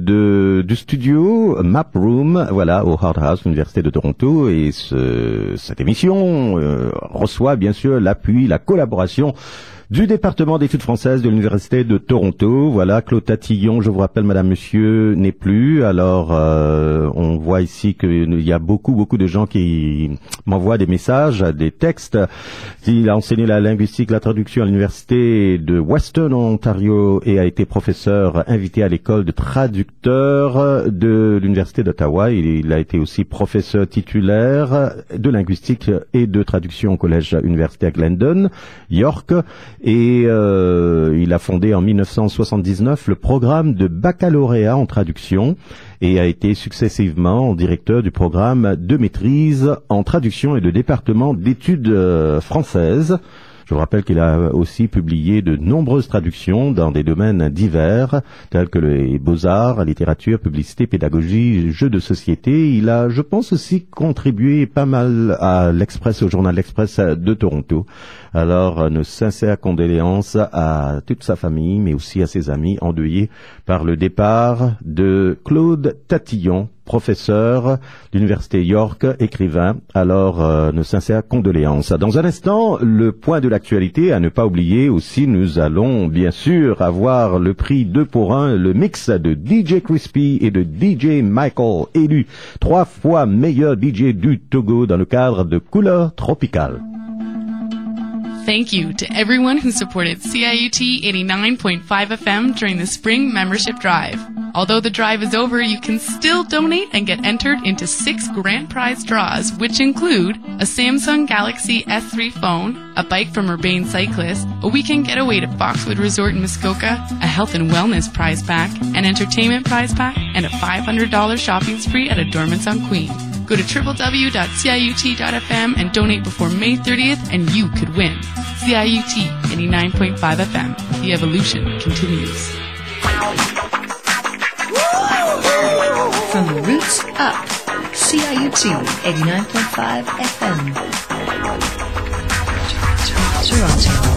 de, du studio Map Room, voilà, au Hard House, l'Université de Toronto. Et ce, cette émission euh, reçoit bien sûr l'appui, la collaboration du département d'études françaises de l'Université de Toronto. Voilà, Claude Tatillon, je vous rappelle, madame, monsieur, n'est plus. Alors, euh, on voit ici qu'il y a beaucoup, beaucoup de gens qui m'envoient des messages, des textes. Il a enseigné la linguistique, la traduction à l'Université de Western Ontario et a été professeur invité à l'école de traducteurs de l'Université d'Ottawa. Il, il a été aussi professeur titulaire de linguistique et de traduction au collège université à Glendon, York. Et euh, il a fondé en mille neuf cent soixante-dix-neuf le programme de baccalauréat en traduction et a été successivement directeur du programme de maîtrise en traduction et de département d'études euh, françaises. Je vous rappelle qu'il a aussi publié de nombreuses traductions dans des domaines divers, tels que les beaux-arts, la littérature, publicité, pédagogie, jeux de société. Il a, je pense aussi, contribué pas mal à l'Express, au journal L'Express de Toronto. Alors, nos sincères condoléances à toute sa famille, mais aussi à ses amis endeuillés par le départ de Claude Tatillon, professeur d'Université York, écrivain. Alors, euh, nos sincères condoléances. Dans un instant, le point de l'actualité, à ne pas oublier aussi, nous allons bien sûr avoir le prix deux pour un, le mix de D J Crispy et de D J Michael, élu trois fois meilleur D J du Togo dans le cadre de Couleur Tropicale. Thank you to everyone who supported C I U T eighty-nine point five F M during the spring membership drive. Although the drive is over, you can still donate and get entered into six grand prize draws, which include a Samsung Galaxy S three phone, a bike from Urbane Cyclists, a weekend getaway to Foxwood Resort in Muskoka, a health and wellness prize pack, an entertainment prize pack, and a five hundred dollars shopping spree at a Dormants on Queen. Go to w w w dot c i u t dot f m and donate before May thirtieth and you could win. C I U T eighty-nine point five F M. The evolution continues. From the roots up, C I U T eighty-nine point five F M. Toronto.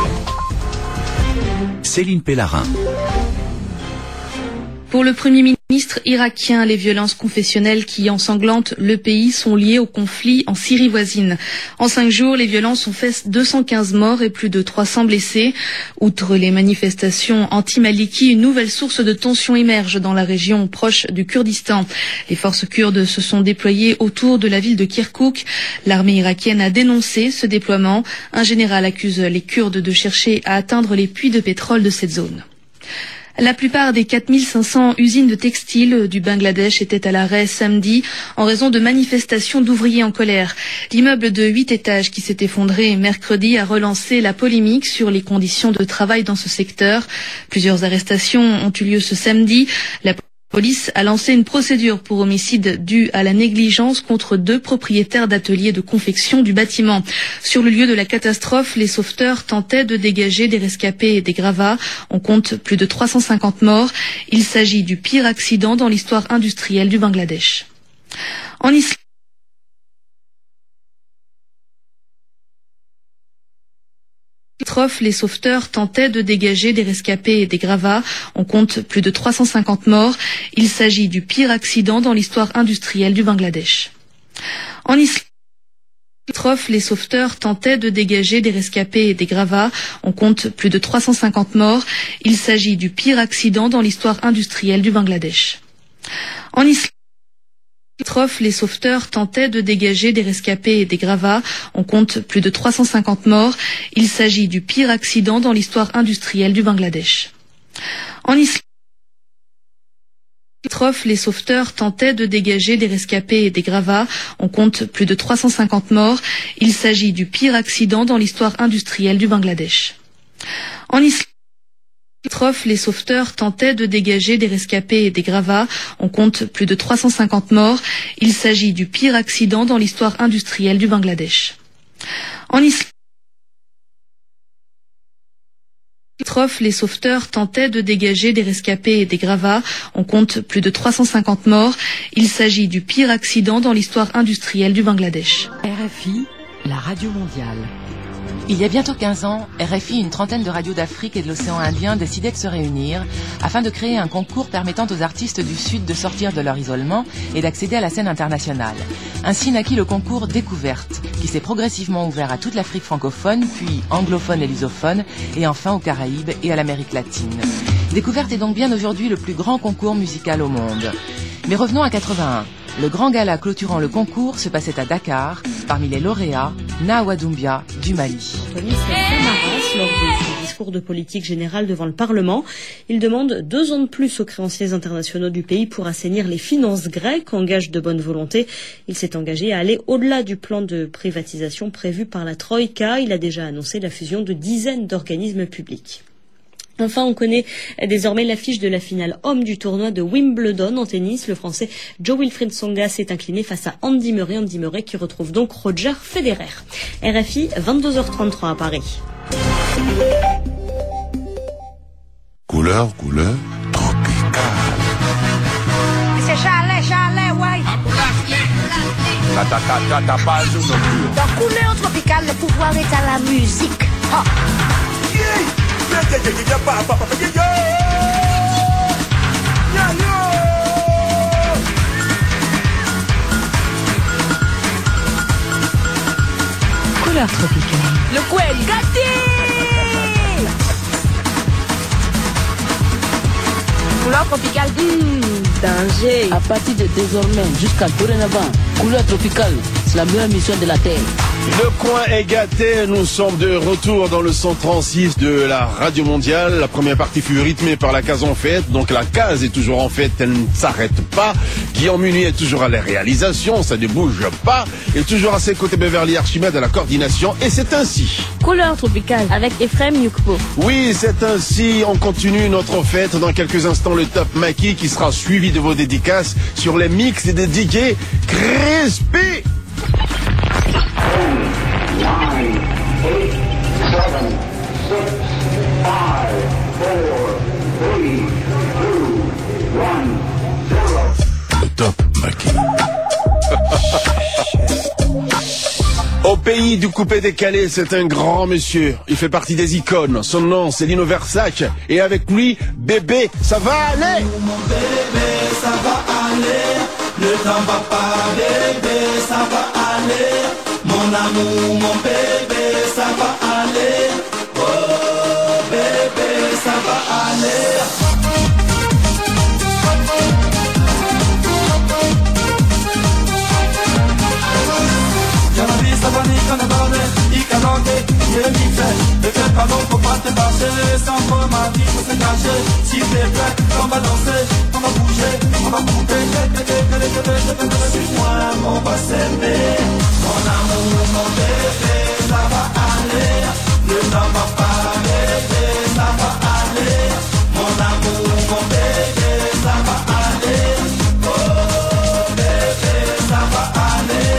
Céline Pellarin. Pour le Premier ministre Ministre irakien, les violences confessionnelles qui ensanglantent le pays sont liées au conflit en Syrie voisine. En cinq jours, les violences ont fait deux cent quinze morts et plus de trois cents blessés. Outre les manifestations anti-Maliki, une nouvelle source de tension émerge dans la région proche du Kurdistan. Les forces kurdes se sont déployées autour de la ville de Kirkouk. L'armée irakienne a dénoncé ce déploiement. Un général accuse les Kurdes de chercher à atteindre les puits de pétrole de cette zone. La plupart des quatre mille cinq cents usines de textiles du Bangladesh étaient à l'arrêt samedi en raison de manifestations d'ouvriers en colère. L'immeuble de huit étages qui s'est effondré mercredi a relancé la polémique sur les conditions de travail dans ce secteur. Plusieurs arrestations ont eu lieu ce samedi. La La police a lancé une procédure pour homicide dû à la négligence contre deux propriétaires d'ateliers de confection du bâtiment. Sur le lieu de la catastrophe, les sauveteurs tentaient de dégager des rescapés et des gravats. On compte plus de trois cent cinquante morts. Il s'agit du pire accident dans l'histoire industrielle du Bangladesh. En Islande, les sauveteurs tentaient de dégager des rescapés et des gravats. On compte plus de trois cent cinquante morts. Il s'agit du pire accident dans l'histoire industrielle du Bangladesh. En Islande, les sauveteurs tentaient de dégager des rescapés et des gravats. On compte plus de trois cent cinquante morts. Il s'agit du pire accident dans l'histoire industrielle du Bangladesh. En Islande, les sauveteurs tentaient de dégager des rescapés et des gravats. On compte plus de trois cent cinquante morts. Il s'agit du pire accident dans l'histoire industrielle du Bangladesh. En Islande, les sauveteurs tentaient de dégager des rescapés et des gravats. On compte plus de trois cent cinquante morts. Il s'agit du pire accident dans l'histoire industrielle du Bangladesh. En Islande, les sauveteurs tentaient de dégager des rescapés et des gravats. On compte plus de trois cent cinquante morts. Il s'agit du pire accident dans l'histoire industrielle du Bangladesh. En Islande, les sauveteurs tentaient de dégager des rescapés et des gravats. On compte plus de trois cent cinquante morts. Il s'agit du pire accident dans l'histoire industrielle du Bangladesh. R F I, la radio mondiale. Il y a bientôt quinze ans, R F I, une trentaine de radios d'Afrique et de l'océan Indien décidaient de se réunir afin de créer un concours permettant aux artistes du Sud de sortir de leur isolement et d'accéder à la scène internationale. Ainsi naquit le concours Découverte, qui s'est progressivement ouvert à toute l'Afrique francophone, puis anglophone et lusophone, et enfin aux Caraïbes et à l'Amérique latine. Découverte est donc bien aujourd'hui le plus grand concours musical au monde. Mais revenons à quatre-vingt-un. Le grand gala clôturant le concours se passait à Dakar, parmi les lauréats, Nawa Doumbia du Mali. Anthony Samaras, lors de son discours de politique générale devant le Parlement, il demande deux ans de plus aux créanciers internationaux du pays pour assainir les finances grecques, en gage de bonne volonté. Il s'est engagé à aller au-delà du plan de privatisation prévu par la Troïka. Il a déjà annoncé la fusion de dizaines d'organismes publics. Enfin, on connaît désormais l'affiche de la finale homme du tournoi de Wimbledon en tennis. Le Français Jo-Wilfried Tsonga s'est incliné face à Andy Murray. Andy Murray qui retrouve donc Roger Federer. R F I, vingt-deux heures trente-trois à Paris. Couleur, couleur, tropicale. C'est chalet, chalet, ouais. Ta ta ta ta ta pas de nos Dans couleur tropicale, le pouvoir est à la musique. Ha. Yeah. Yeah, yeah, yeah, yeah, pa, pa, pa, yeah, yeah. Yeah, yeah. Couleur tropicale. Le couel gâté. Couleur tropicale, mmh, danger. À partir de désormais jusqu'à dorénavant, couleur tropicale, c'est la meilleure mission de la Terre. Le coin est gâté, nous sommes de retour dans le cent trente-six de la radio mondiale. La première partie fut rythmée par la case en fête, donc la case est toujours en fête, elle ne s'arrête pas. Guillaume Munier est toujours à la réalisation, ça ne bouge pas. Et toujours à ses côtés Beverly Archimède à la coordination, et c'est ainsi. Couleur tropicale avec Ephraim Yukpo. Oui, c'est ainsi, on continue notre fête. Dans quelques instants, le Top Maki qui sera suivi de vos dédicaces sur les mix et des D J crispy. Le Top Maki. Au pays du coupé-décalé, c'est un grand monsieur. Il fait partie des icônes. Son nom, c'est Lino Versace. Et avec lui, bébé, ça va aller. Mon bébé, ça ça va aller. Le temps va pas, bébé, ça va aller. Mon amour, mon bébé, ça va aller. Oh bébé, ça va aller. Ça va ni qu'on a donné, il a donné, il est mi fait. Ne fais pas non, faut pas te passer. Sans toi ma vie, faut se cacher. S'il te plaît, on va danser, on va bouger, on va bouger. Suis-moi, on va s'aimer. Mon amour, mon bébé, ça va aller. Le temps va pas arrêter, ça va aller. Mon amour, mon bébé, ça va aller. Oh bébé, ça va aller.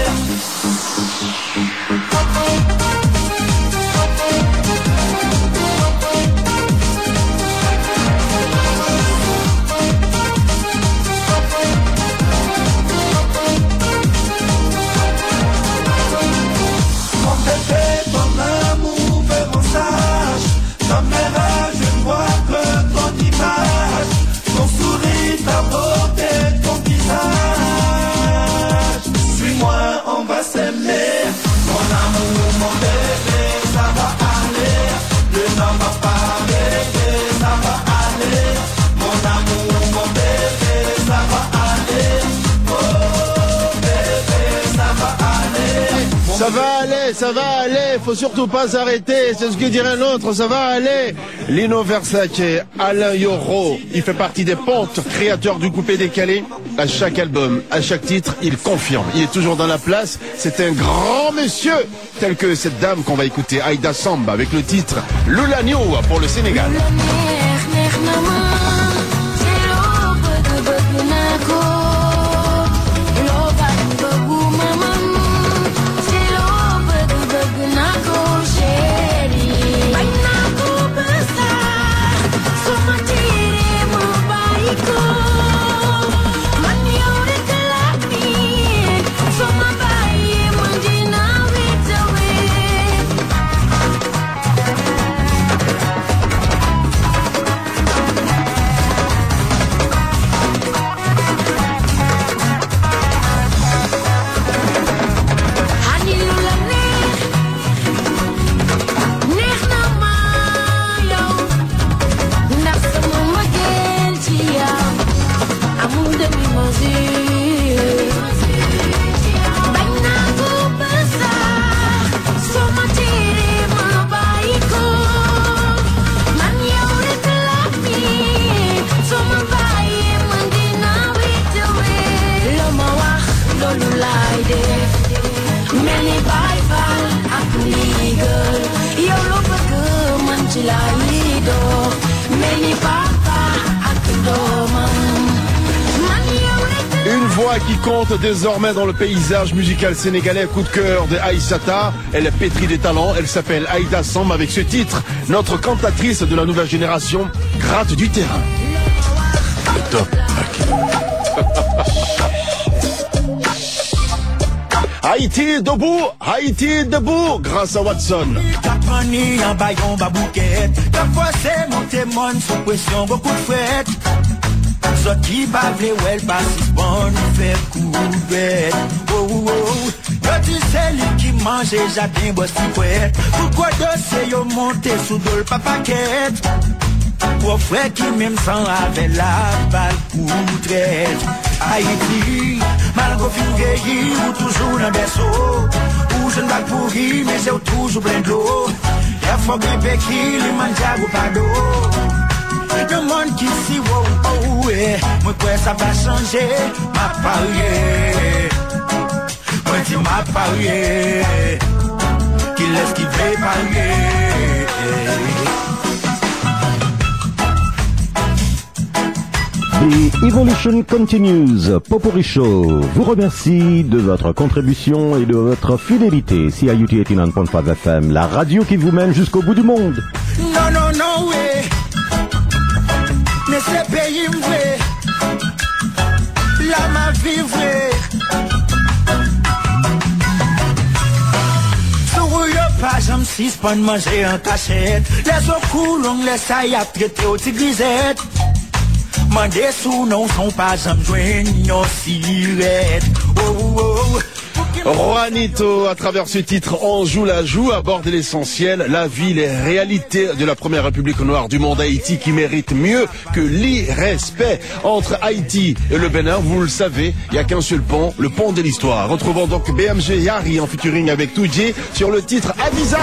Ça va aller, ça va aller, faut surtout pas s'arrêter, c'est ce que dirait l'autre, ça va aller. Lino Versace, Alain Yoro, il fait partie des pontes, créateur du coupé décalé. À chaque album, à chaque titre, il confirme, il est toujours dans la place, c'est un grand monsieur, tel que cette dame qu'on va écouter, Aïda Samb, avec le titre Lula Nio pour le Sénégal. Une voix qui compte désormais dans le paysage musical sénégalais, coup de cœur de Aïssata. Elle est pétrie des talents, elle s'appelle Aïda Samb avec ce titre. Notre cantatrice de la nouvelle génération gratte du terrain. Le top. Haïti debout, Haïti debout, grâce à Watson. Caponi en baillon babouquette. Parfois c'est monter mon sous pression, beaucoup de fête. Zot qui bavle ou elle passe bon, nous fait coup de bête. Oh oh oh. Yo dis c'est lui qui mange jardin boss pouette. Pourquoi dossier yo monte sous dol papaquette? Pour frère qui même sans avec la balle pour traite. Haïti, malgré fin vieilli, ou toujours dans des sauts. Ou je ne balle pourri, mais c'est toujours plein d'eau. Y'a faut grimper qui lui mange ou pas d'eau. Le monde qui si wow, oh, ouais. Moi, quoi, ça va changer, ma parier. Moi, dis ma parier. Qui laisse qui veut parier. The Evolution Continues. Popori Show vous remercie de votre contribution et de votre fidélité. C I U T eighty-nine point five F M, la radio qui vous mène jusqu'au bout du monde. Non, non, non, oui. Mais c'est pays vrai. Là, ma vie vraie. Pas j'aime six pas de manger en cachette. Les eaux coulent, on laisse ça y a traité aux tigrisettes. Mandé sous non sont pas jamais joignent cigarette. Oh oh. Juanito, à travers ce titre, on joue la joue, aborde l'essentiel, la vie, les réalités de la première république noire du monde, Haïti, qui mérite mieux que l'irrespect. Entre Haïti et le Bénin, vous le savez, il n'y a qu'un seul pont, le pont de l'histoire. Retrouvons donc B M G Yari en featuring avec Toujé sur le titre Adiza.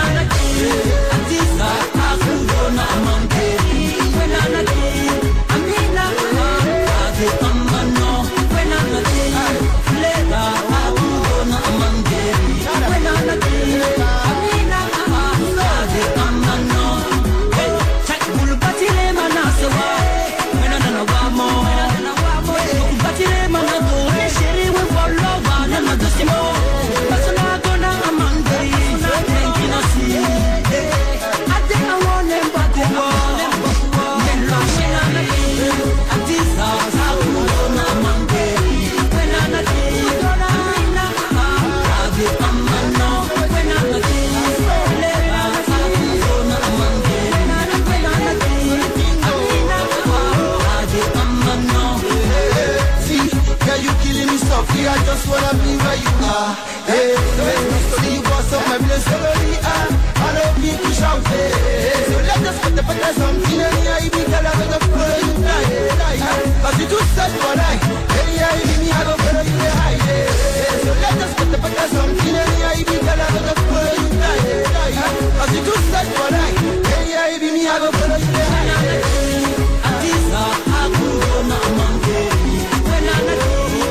I just wanna be where you are. Hey, so see you boss up my place slowly. I don't need to shout it. So let us put the put something in here. You be tell us the follow you die. Cause you too sad for life. Hey, yeah, you me I go follow you the high. So let us put the put something in here. You be tell us the follow you die. Cause you too sad for life. Hey, yeah, you me I go follow you the high. Adiza, I could go now, monkey. When I'm not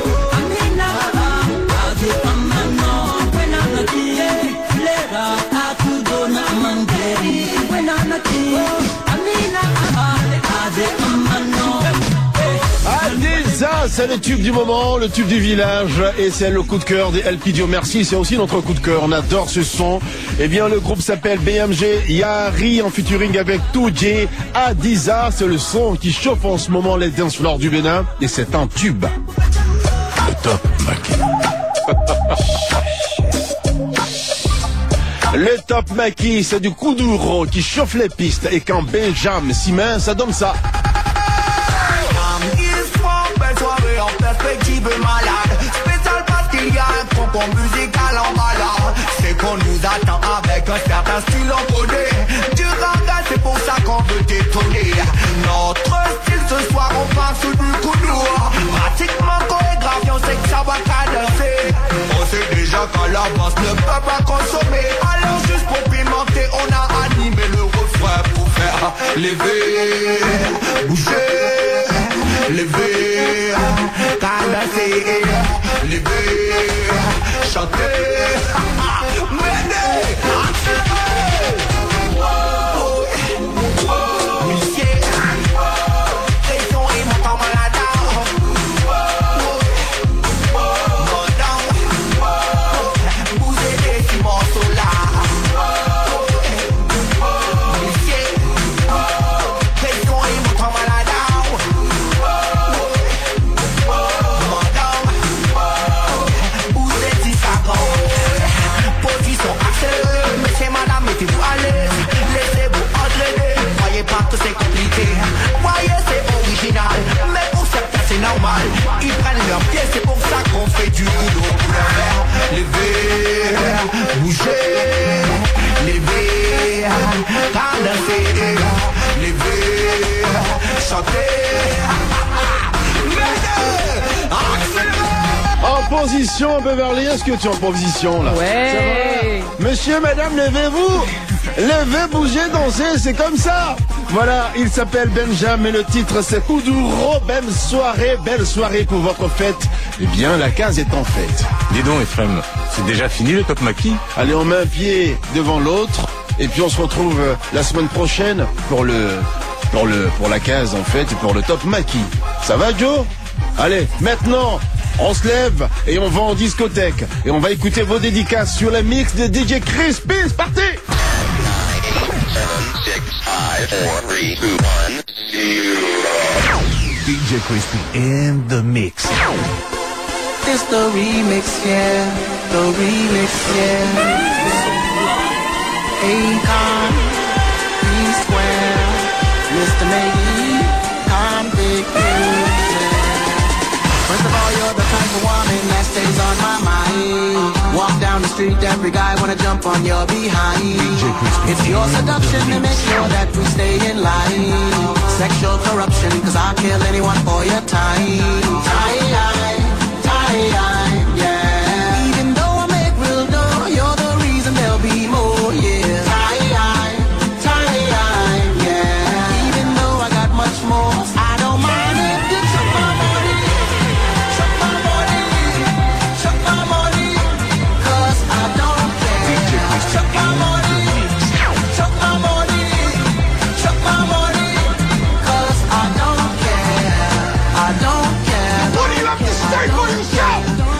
Adiza, c'est le tube du moment, le tube du village, et c'est le coup de cœur des El Pidio Merci, c'est aussi notre coup de cœur, on adore ce son. Eh bien, le groupe s'appelle B M G Yari en featuring avec Toujé. Adiza, c'est le son qui chauffe en ce moment les dance floors du Bénin, et c'est un tube. Le top Maki. Le top Maki, c'est du kuduro qui chauffe les pistes, et quand Benjamin s'y met, ça donne ça. Soirée en perspective malade. Spécial parce qu'il y a un concours musical en balade. C'est qu'on nous attend avec un certain style encodé. Du raga, c'est pour ça qu'on veut détonner. Notre style ce soir, on part sous du couloir. Pratiquement chorégraphe, on sait que ça va cadencer. On sait déjà qu'à l'avance ne peut pas consommer. Alors juste pour pimenter, on a animé le refrain pour faire lever, bouger, lever, cadencer, lever, chanter, mener, accélérer. Musicien, pression et montant malade. Montant, bouger des petits morceaux là. Musicien, pression et montant malade. Mettez-vous à l'aise, laissez-vous entraîner. Voyez pas que c'est compliqué, voyez c'est original. Mais pour certains c'est normal, ils prennent leurs pieds, c'est pour ça qu'on fait du boulot pour leur faire lever, bouger, lever, cadencer, lever, chanter, mener, accélérer. En position, Beverly, est-ce que tu es en position là? Ouais. Monsieur, madame, levez-vous. Levez, bougez, dansez, c'est comme ça. Voilà, il s'appelle Benjamin et le titre c'est Kuduro. Belle soirée, belle soirée pour votre fête. Eh bien, la case est en fête. Dis donc, Ephraim, c'est déjà fini le Top Maki? Allez, on met un pied devant l'autre et puis on se retrouve la semaine prochaine pour le, pour le, pour la case en fait et pour le Top Maki. Ça va, Joe? Allez, maintenant, on se lève et on va en discothèque. Et on va écouter vos dédicaces sur le mix de D J Crispy. C'est parti! D J Crispy in the mix. It's the remix, yeah. The remix, yeah. Akon, P Square, Mister Maybe, I'm big. street, every guy wanna jump on your behind. It's your seduction to make sure that we stay in line. Sexual corruption, cause I'll kill anyone for your time. Tie-eye, tie-eye, yeah. Even though I make real dough, you're the reason there'll be more, yeah. Tie-eye, tie-eye, yeah. Even though I got much more, I don't mind if you chuck my body, chuck my body, chuck my body, cause I don't care. Chuck my body, chuck my body, chuck my body, cause I don't care. I don't care. What do you have to say for yourself?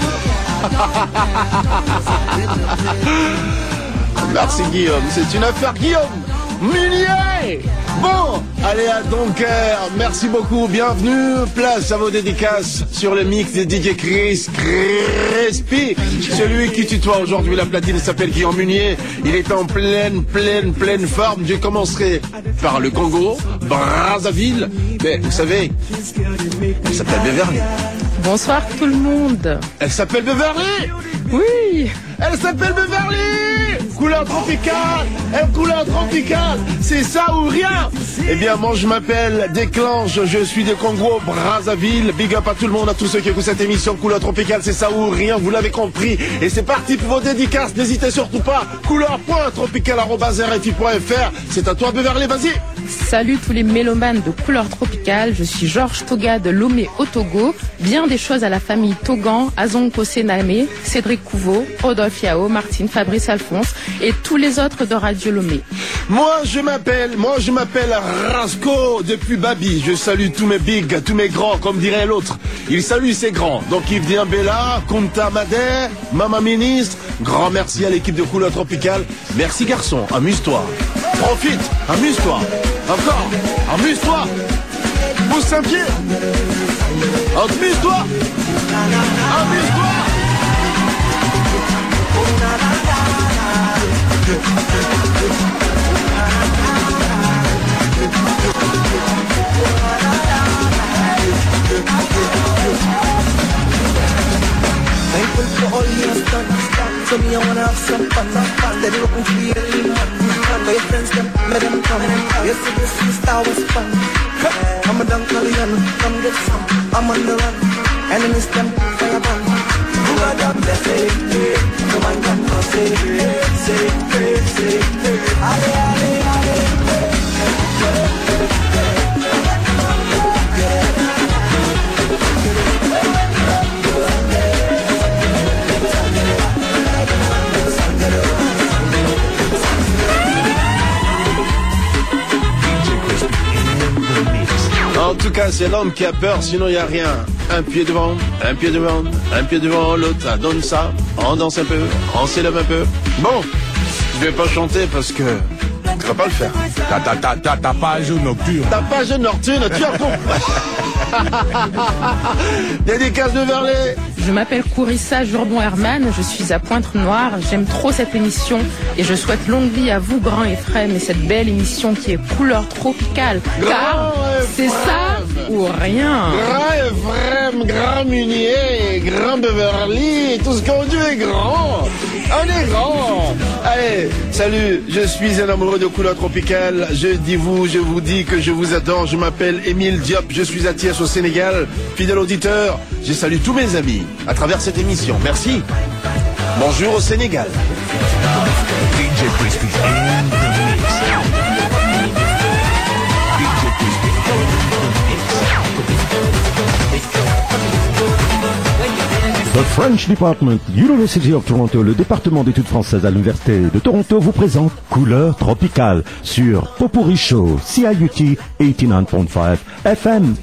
Merci Guillaume, c'est une affaire Guillaume Munier. Bon, allez à Dunkerque, merci beaucoup, bienvenue, place à vos dédicaces sur le mix de D J Chris Crispy. Celui qui tutoie aujourd'hui la platine s'appelle Guillaume Munier, il est en pleine, pleine, pleine forme. Je commencerai par le Congo, Brazzaville, mais vous savez, elle s'appelle Beverly. Bonsoir tout le monde. Elle s'appelle Beverly. Oui. Elle s'appelle Beverly. Couleur tropicale, elle couleur tropicale, c'est ça ou rien. Eh bien moi je m'appelle Déclenche, je suis de Congo, Brazzaville. Big up à tout le monde, à tous ceux qui écoutent cette émission. Couleur tropicale, c'est ça ou rien, vous l'avez compris. Et c'est parti pour vos dédicaces, n'hésitez surtout pas. Couleur.tropical arobase r f i point f r. C'est à toi Beverly, vas-y. Salut tous les mélomanes de Couleur Tropicale, je suis Georges Toga de Lomé au Togo. Bien des choses à la famille Togan, Azonko Sename, Cédric Couveau, Rodolphe Yao, Martine, Fabrice Alphonse et tous les autres de Radio Lomé. Moi je m'appelle, moi je m'appelle Rasco depuis Babi. Je salue tous mes bigs, tous mes grands, comme dirait l'autre. Il salue ses grands. Donc Yves Diambella, Kunta Madé, Maman Ministre. Grand merci à l'équipe de Couleur Tropicale. Merci garçon, amuse-toi. Profite, amuse-toi. Encore, amuse-toi. Pousse un pied. Amuse-toi. Amuse-toi. Thankful for all you have done. So me, I wanna have some fun. Steady looking for you, lean on. For your friends, them, let them come. Yesterday, freestyle was fun. I'm a dunk Italian, come get some. I'm on the run, enemies them fire burn. Who are them? They say, hey, no man can go say, hey, say, hey, say, hey. Ale, ale, ale, En tout cas, c'est l'homme qui a peur, sinon il n'y a rien. Un pied devant, un pied devant, un pied devant, l'autre, ça donne ça. On danse un peu, on s'élève un peu. Bon, je vais pas chanter parce que tu vas pas le faire. T'as, t'as, t'as, t'as, t'as pas un jeu nocturne. T'as pas un jeu nocturne, tu as con. Dédicace de Verlet. Je m'appelle Kourissa Jourdon Herman, je suis à Pointe-Noire, j'aime trop cette émission et je souhaite longue vie à vous, Grand et Frem, et cette belle émission qui est Couleur Tropicale, car c'est ça ou rien. Grand Ephraim, Grand Munier, Grand Beverly, tout ce qu'on dit est grand. On est grand. Allez, salut, je suis un amoureux de Couleur Tropicale. Je dis vous, je vous dis que je vous adore. Je m'appelle Émile Diop, je suis à Thiès au Sénégal. Fidèle auditeur, je salue tous mes amis à travers cette émission. Merci. Bonjour au Sénégal. D J Crispy in the mix. D J Crispy The French Department, University of Toronto, le département d'études françaises à l'Université de Toronto vous présente Couleur Tropicale sur Popurrí Show, C I U T eighty-nine point five F M.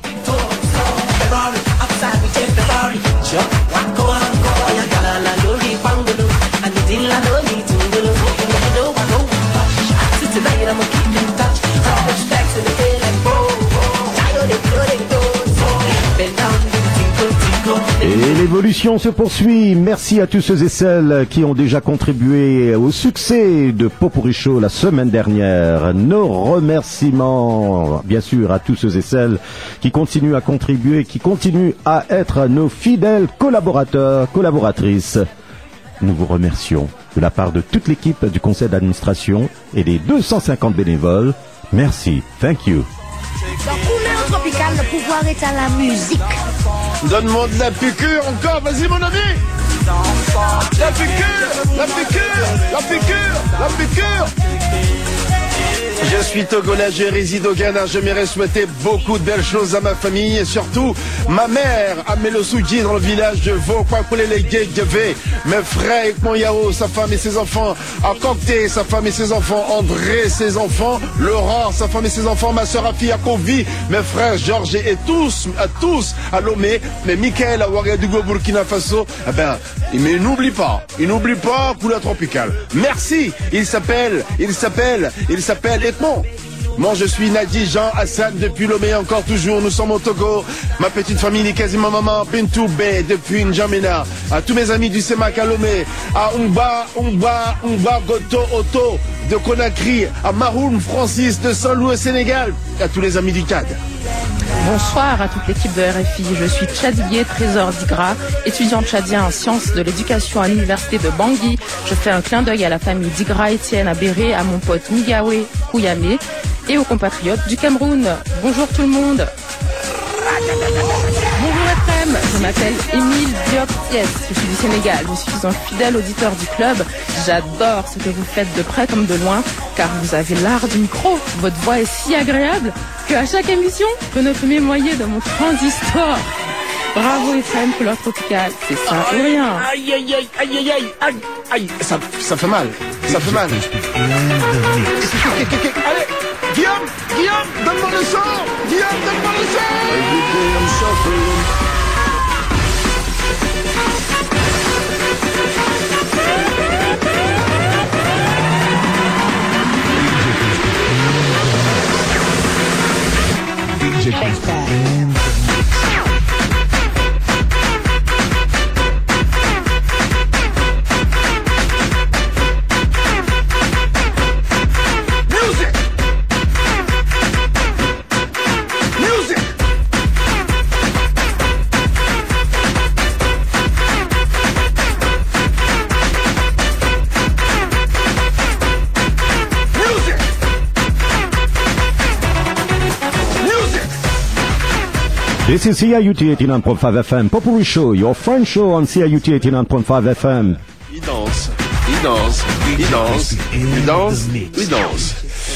Et l'évolution se poursuit. Merci à tous ceux et celles qui ont déjà contribué au succès de Popurrí Show la semaine dernière. Nos remerciements, bien sûr, à tous ceux et celles qui continuent à contribuer, qui continuent à être nos fidèles collaborateurs, collaboratrices. nous vous remercions. De la part de toute l'équipe du conseil d'administration et des deux cent cinquante bénévoles, merci. Thank you. Dans couleur tropicale, le pouvoir est à la musique. Donne-moi de la piqûre encore, vas-y mon ami. La piqûre, la piqûre, la piqûre, la piqûre. Je suis togolais, je réside au Ghana, j'aimerais souhaiter beaucoup de belles choses à ma famille et surtout ma mère, Amelo Soudji, dans le village de Vaux-Kwakoulé-les-Gué-Gavé, mes frères, mon Yao, sa femme et ses enfants, à Cocté, sa femme et ses enfants, André, ses enfants, Laurent, sa femme et ses enfants, ma soeur Afi, à Kovi, mes frères Georges et tous, à tous, à Lomé, mais Michael, à Ouagadougou, Burkina Faso, eh ben, mais il n'oublie pas, il n'oublie pas Couleur Tropicale. Merci, il s'appelle, il s'appelle, il s'appelle Edmond. Moi je suis Nadi Jean Hassan depuis Lomé, encore toujours, nous sommes au Togo. Ma petite famille est quasiment maman Bintou Bé depuis N'Djamena. À tous mes amis du Semak à Lomé, à Umba, Umba, Umba Goto Oto de Conakry, à Maroun Francis de Saint-Louis au Sénégal, à tous les amis du Tchad. Bonsoir à toute l'équipe de R F I. Je suis Tchadigué Trésor Digra, étudiant tchadien en sciences de l'éducation à l'université de Bangui. Je fais un clin d'œil à la famille Digra Etienne à Béré, à mon pote Migawe Kouyamé et aux compatriotes du Cameroun. Bonjour tout le monde. Bonjour F M, je m'appelle Émile Diop Yes, je suis du Sénégal, je suis un fidèle auditeur du club. J'adore ce que vous faites de près comme de loin, car vous avez l'art du micro. Votre voix est si agréable qu'à chaque émission, je ne peux m'émoyer de mon transistor. Bravo F M, Couleur Tropicale, c'est ça ou rien. Aïe aïe aïe aïe aïe aïe aïe aïe, ça, ça fait mal, ça fait mal. Allez, Guillaume, Guillaume, donne-moi le son, Guillaume, donne-moi le son. D J This is C I U T eighty-nine point five F M, Popuri Show, your French show on C I U T eighty-nine point five F M. Il danse, il danse, il danse, il danse, il danse.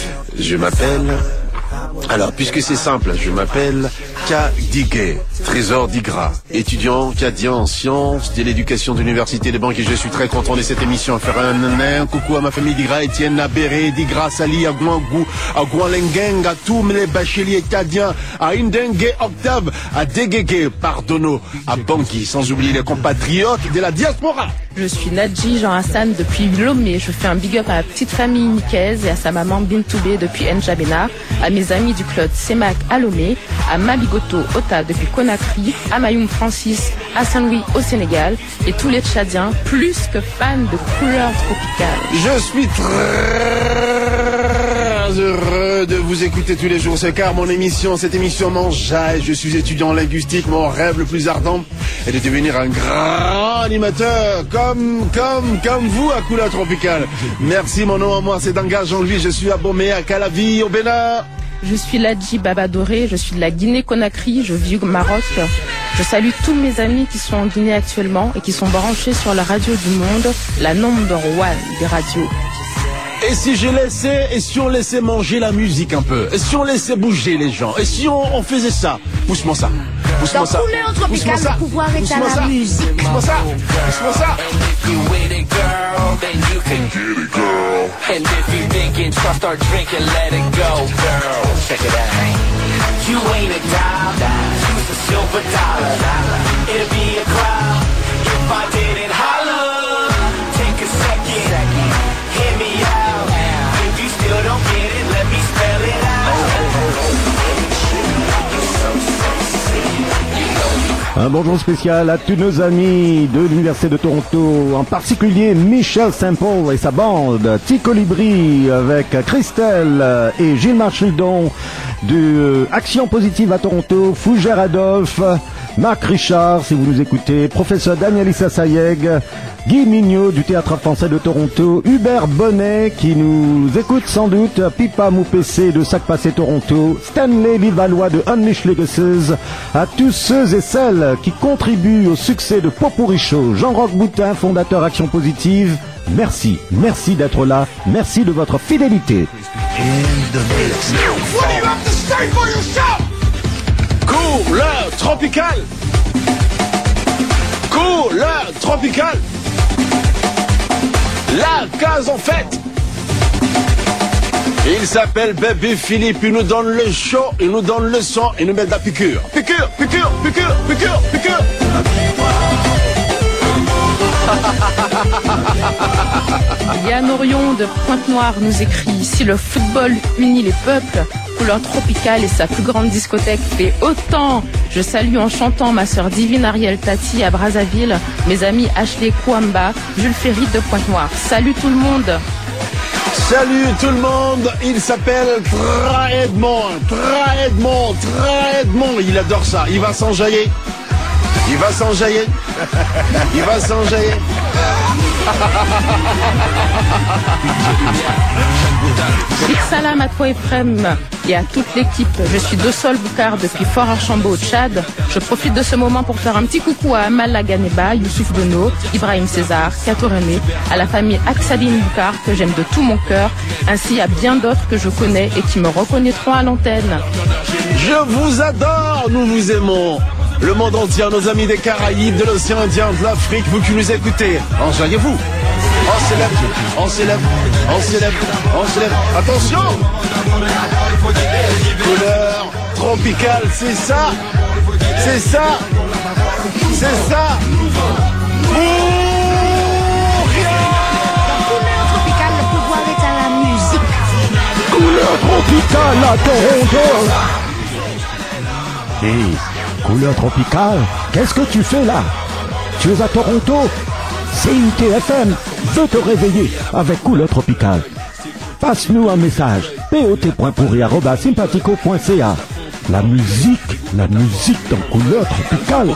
Je m'appelle... Alors, puisque c'est simple, je m'appelle Kadigué, Trésor Digra, étudiant cadien en sciences de l'éducation de l'université de Bangui. Je suis très content de cette émission. Faire un, un, un coucou à ma famille Digra, Etienne, à Béré, Digra, Sali, à Guangou, à Gualengang, à tous les bacheliers cadiens, à Indengue, Octave, à Déguégué, Pardonneau, à Bangui, sans oublier les compatriotes de la diaspora. Je suis Nadji Jean Hassan depuis Lomé. Je fais un big up à ma petite famille Nicaise et à sa maman Bintoubé depuis N'Djamena, à mes amis du club Semak à Lomé, à Mabigoto Ota depuis Conakry, à Mayoum Francis à Saint-Louis au Sénégal et tous les Tchadiens plus que fans de Couleur Tropicale. Je suis très heureux de vous écouter tous les jours. C'est car mon émission, cette émission m'enjaille. Je suis étudiant en linguistique. Mon rêve le plus ardent est de devenir un grand animateur comme, comme, comme vous à Couleur Tropicale. Merci, mon nom à moi, c'est Danga Jean-Louis. Je suis à Bomé, à Calavi, au Bénin. Je suis Ladji Baba Doré, je suis de la Guinée-Conakry, je vis au Maroc. Je salue tous mes amis qui sont en Guinée actuellement et qui sont branchés sur la radio du monde, la number one des radios. Et si je laissais, et si on laissait manger la musique un peu, et si on laissait bouger les gens, et si on, on faisait ça, pousse-moi ça, pousse-moi ça, Couleur Tropicale, le pouvoir est à la musique. pousse-moi ça, pousse-moi ça. Then you can get it, girl. And if you thinking, start, start drinking, let it go, girl. Check it out. You ain't a dime, you's a silver dollar. It'll be a crowd if I didn't holler. Take a second, hear me out. If you still don't get it, let me spell it out. You're so sexy, you know you Un bonjour spécial à tous nos amis de l'Université de Toronto, en particulier Michel Saint-Paul et sa bande, T-Colibri avec Christelle et Gilles Marchildon de Action Positive à Toronto, Fougère Adolphe, Marc Richard, si vous nous écoutez, professeur Daniel Issa Sayeg, Guy Mignot du Théâtre Français de Toronto, Hubert Bonnet qui nous écoute sans doute, Pipa Moupessé de Sac Passé Toronto, Stanley Vivalois de Unleash Legacies, à tous ceux et celles qui contribuent au succès de Popurrí Show, Jean-Roch Boutin, fondateur Action Positive, merci, merci d'être là, merci de votre fidélité. Couleur tropicale. Couleur tropicale. La case en fête. Il s'appelle Bébé Philippe, il nous donne le chaud, il nous donne le son, il nous met de la piqûre. Piqûre, piqûre, piqûre, piqûre, piqûre. Yann Orion de Pointe-Noire nous écrit: si le football unit les peuples, Couleur Tropicale et sa plus grande discothèque fait autant. Je salue en chantant ma sœur Divine Ariel Tati à Brazzaville, mes amis Ashley Kouamba, Jules Ferry de Pointe-Noire. Salut tout le monde. Salut tout le monde, il s'appelle Traedmond, Traedmond, Traedmond, il adore ça, il va s'enjailler, il va s'enjailler, il va s'enjailler. Big salam à toi Ephraim et à toute l'équipe. Je suis Dossol Boukar depuis Fort Archambault au Tchad. Je profite de ce moment pour faire un petit coucou à Amal Laganeba, Youssouf Dono, Ibrahim César, Kato René, à la famille Aksaline Boukar que j'aime de tout mon cœur, ainsi à bien d'autres que je connais et qui me reconnaîtront à l'antenne. Je vous adore, nous vous aimons. Le monde entier, nos amis des Caraïbes, de l'océan Indien, de l'Afrique, vous qui nous écoutez, enjoyez-vous. On s'élève, on s'élève, on s'élève, on s'élève. Attention! Couleur tropicale, c'est ça, c'est ça, c'est ça. Couleur tropicale, le pouvoir est à la musique. Couleur tropicale à Toronto. Hey, Couleur Tropicale, qu'est-ce que tu fais là? Tu es à Toronto? C I T F M veut te réveiller avec Couleur Tropicale. Passe-nous un message. p o t point pourri arobase sympathico point c a. La musique, la musique dans Couleur Tropicale.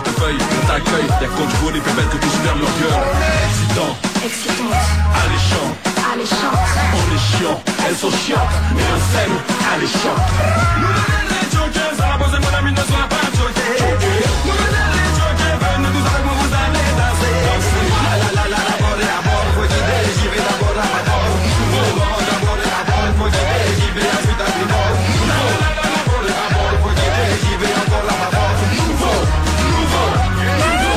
Excitante, alléchante, alléchante. On est chiant, elles sont chiantes, mais on s'aime, alléchante. Nous les jokers, à la base de mon ami ne sois pas choqué. Nous les jokers, venez nous avec moi, vous allez danser. La la la la la, bord et à bord, faut guider, j'y vais d'abord à ma bord. D'abord et à bord, faut guider, j'y vais à suite à mes bords. La la la la, bord et à bord, faut guider, j'y vais encore à ma bord. Nouveau, nouveau, nouveau.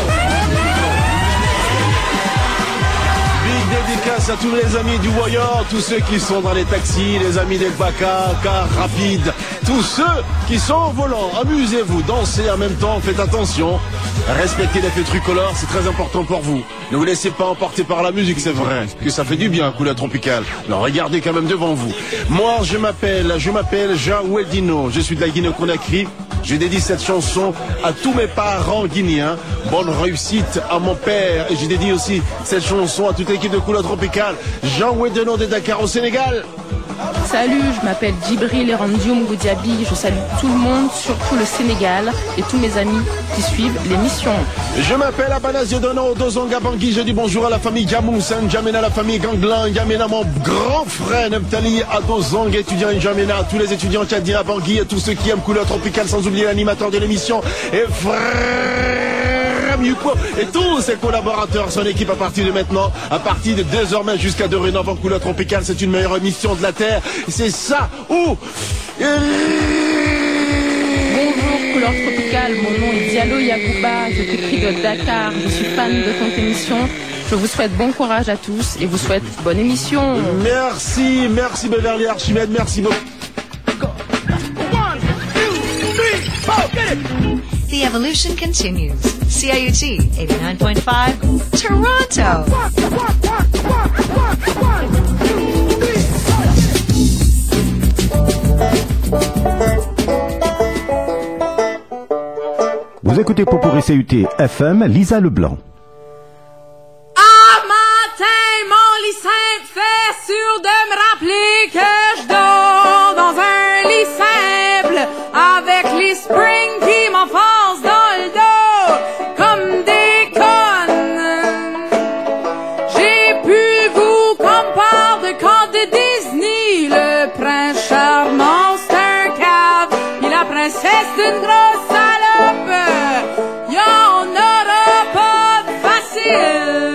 Big dédicace à tous les amis du Warrior, tous ceux qui sont dans les taxis, les amis des Baka, car rapide, tous ceux qui sont au volant. Amusez-vous, dansez en même temps, faites attention. Respectez les feux tricolores, c'est très important pour vous. Ne vous laissez pas emporter par la musique, c'est vrai, que ça fait du bien, Couleur Tropicale. Alors regardez quand même devant vous. Moi, je m'appelle, je m'appelle Jean Weldino, je suis de la Guinée-Conakry. Je dédie cette chanson à tous mes parents guinéens. Bonne réussite à mon père. Et je dédie aussi cette chanson à toute l'équipe de Couleur Tropicale. Jean Weldino de Dakar au Sénégal. Salut, je m'appelle Djibril Erandioum Goudiaby, je salue tout le monde, surtout le Sénégal et tous mes amis qui suivent l'émission. Je m'appelle Abanazio Dono Dozonga Bangui, je dis bonjour à la famille Gamoussen, Jamena, la famille Ganglin, Yamena, mon grand frère Neptali Adozong, étudiant Jamena, tous les étudiants tchadiens à Bangui et tous ceux qui aiment Couleur Tropicale, sans oublier l'animateur de l'émission et frère Muko et tous ses collaborateurs, son équipe à partir de maintenant, à partir de désormais jusqu'à dorénavant. Couleur Tropicale, c'est une meilleure émission de la Terre. C'est ça où... Bonjour Couleur Tropicale, mon nom est Diallo Yacouba, je t'écris de Dakar, je suis fan de ton émission. Je vous souhaite bon courage à tous et vous souhaite bonne émission. Merci, merci Beverly Archimède, merci beaucoup. The evolution continues. C I U T eighty-nine point five, Toronto. Vous écoutez Popuri C U T F M, Lisa Leblanc. Ah, matin, mon lit simple fait sûr de me rappeler que je dors dans un lit simple avec les springs qui m'enfoncent dans le dos comme des connes. J'ai plus le goût qu'on me parle de contes de Disney. Le prince charmant c'est un cave, puis la princesse c'est une grosse salope. Y'en aura pas de facile.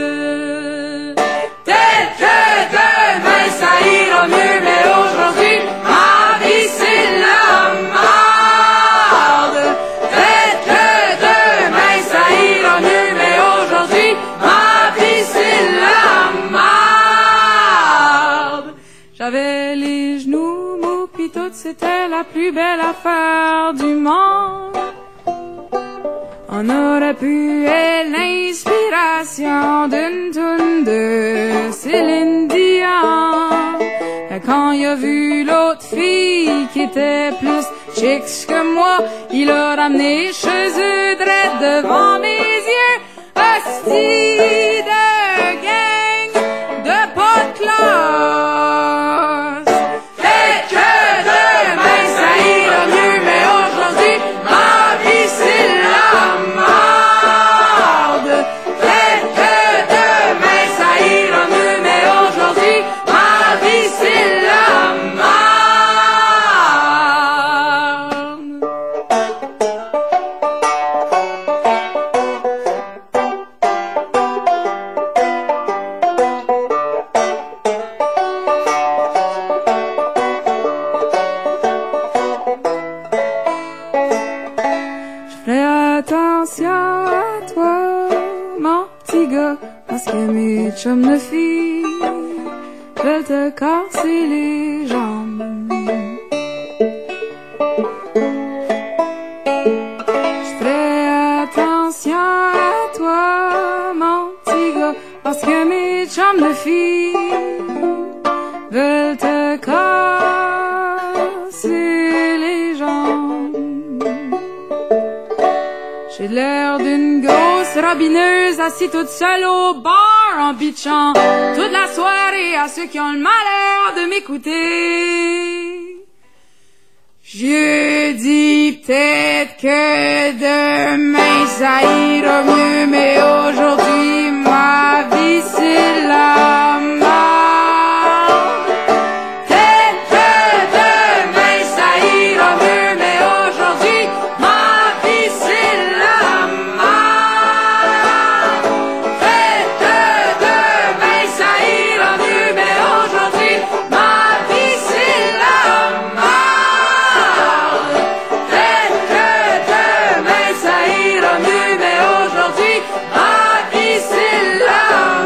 Tel que demain ça ira mieux, mais aujourd'hui ma vie c'est la marde. Tel que demain ça ira mieux, mais aujourd'hui ma vie c'est la marde. J'avais les genoux mous pis tout c'était la plus belle affaire du monde. On aurait pu être l'inspiration d'une toune de Céline Dion. Et quand il a vu l'autre fille qui était plus chic que moi, il a ramené chez eux drette devant mes yeux. Hostie de gang de pas de classe. Et que demain ça ira mieux, mais aujourd'hui ma vie c'est la marde. Et que demain ça ira mieux, mais aujourd'hui ma vie c'est la marde. Je ferai attention à toi, mon petit gars, parce que mes chums de filles veulent te casser les jambes. Je ferai attention à toi, mon petit gars, parce que mes chums de filles veulent te casser les jambes. J'ai l'air d'une grosse robineuse assise toute seule au bar en bitchant toute la soirée à ceux qui ont le malheur de m'écouter. Je dis peut-être que demain ça ira mieux, mais aujourd'hui ma vie c'est la marde. Peut-être que demain ça ira mieux, mais aujourd'hui ma vie c'est la marde. Peut-être que demain ça ira mieux, mais aujourd'hui ma vie c'est la marde. Peut-être que demain ça ira mieux, mais aujourd'hui ma vie c'est la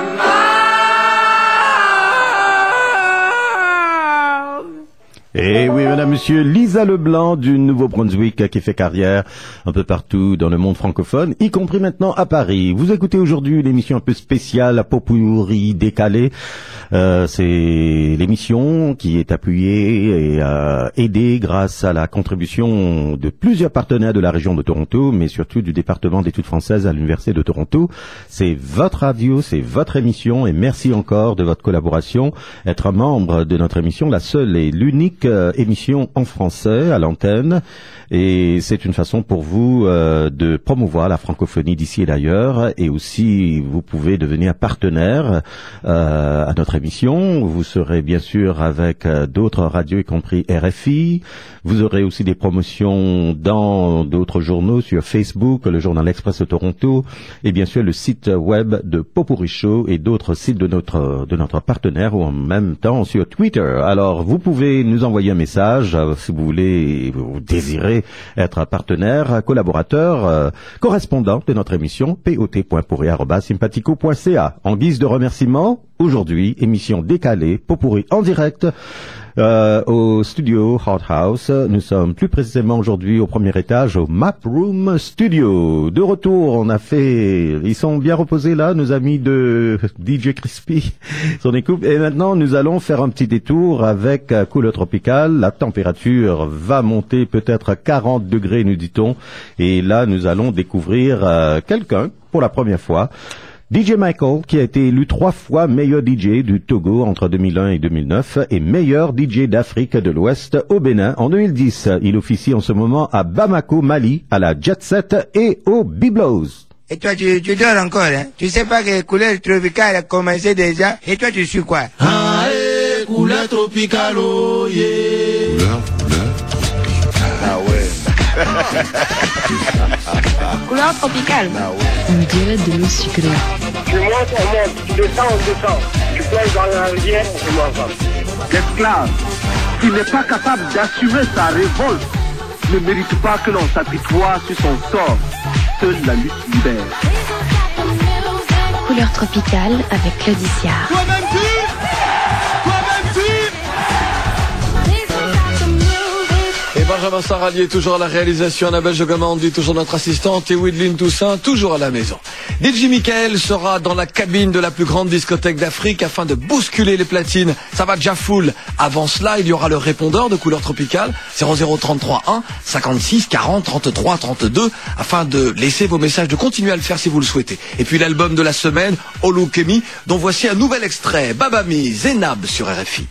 marde. Et oui, mesdames, messieurs, Lisa Leblanc du Nouveau-Brunswick qui fait carrière un peu partout dans le monde francophone, y compris maintenant à Paris. Vous écoutez aujourd'hui une émission un peu spéciale, à Popuri décalée. Euh, c'est l'émission qui est appuyée et euh, aidée grâce à la contribution de plusieurs partenaires de la région de Toronto, mais surtout du département d'études françaises à l'Université de Toronto. C'est votre radio, c'est votre émission, et merci encore de votre collaboration. Être membre de notre émission, la seule et l'unique euh, émission en français à l'antenne, et c'est une façon pour vous euh, de promouvoir la francophonie d'ici et d'ailleurs, et aussi vous pouvez devenir partenaire euh, à notre émission. Vous serez bien sûr avec euh, d'autres radios, y compris R F I. Vous aurez aussi des promotions dans d'autres journaux, sur Facebook, le journal Express de Toronto, et bien sûr le site web de Popuri Show et d'autres sites de notre de notre partenaire, ou en même temps sur Twitter. Alors vous pouvez nous envoyer un message euh, si vous voulez, vous désirez être partenaire, collaborateur, euh, correspondant de notre émission, pot point pourri arobase sympathico point c a. En guise de remerciement, aujourd'hui, émission décalée, potpourri en direct euh, au studio Hot House. Nous sommes plus précisément aujourd'hui au premier étage au Map Room Studio. De retour, on a fait, ils sont bien reposés là, nos amis de D J Crispy, son écoute. Et maintenant, nous allons faire un petit détour avec euh, Couleur Tropicale. La température va monter peut-être à quarante degrés, nous dit-on. Et là, nous allons découvrir euh, quelqu'un pour la première fois. D J Michael, qui a été élu trois fois meilleur D J du Togo entre deux mille un et deux mille neuf et meilleur D J d'Afrique de l'Ouest au Bénin en deux mille dix. Il officie en ce moment à Bamako, Mali, à la Jet Set et au Biblos. Et toi, tu, tu dors encore, hein? Tu sais pas que Couleur Tropicale a commencé déjà? Et toi, tu suis quoi? Ah, eh, Couleur Tropicale, oh, yeah. Couleur, couleur. Ah ouais. Couleur tropicale. On dirait de l'eau sucrée. Tu montes, on monte, tu descends, on descend. Tu plonges dans la rivière, on mange ça. L'esclave qui n'est pas capable d'assumer sa révolte ne mérite pas que l'on s'apitoie sur son sort. Seule la lutte libère. Couleur tropicale avec Claudicia. Toi-même tu Toi-même tu Et Benjamin Saralier, toujours à la réalisation, Annabelle Jogamandi, toujours notre assistante, et Widline Toussaint, toujours à la maison. D J Michael sera dans la cabine de la plus grande discothèque d'Afrique afin de bousculer les platines. Ça va déjà full. Avant cela, il y aura le répondeur de Couleur Tropicale, zéro zéro trente-trois un cinquante-six quarante trente-trois trente-deux, afin de laisser vos messages, de continuer à le faire si vous le souhaitez. Et puis l'album de la semaine, Olu Kemi, dont voici un nouvel extrait, Babami, Zénab sur R F I.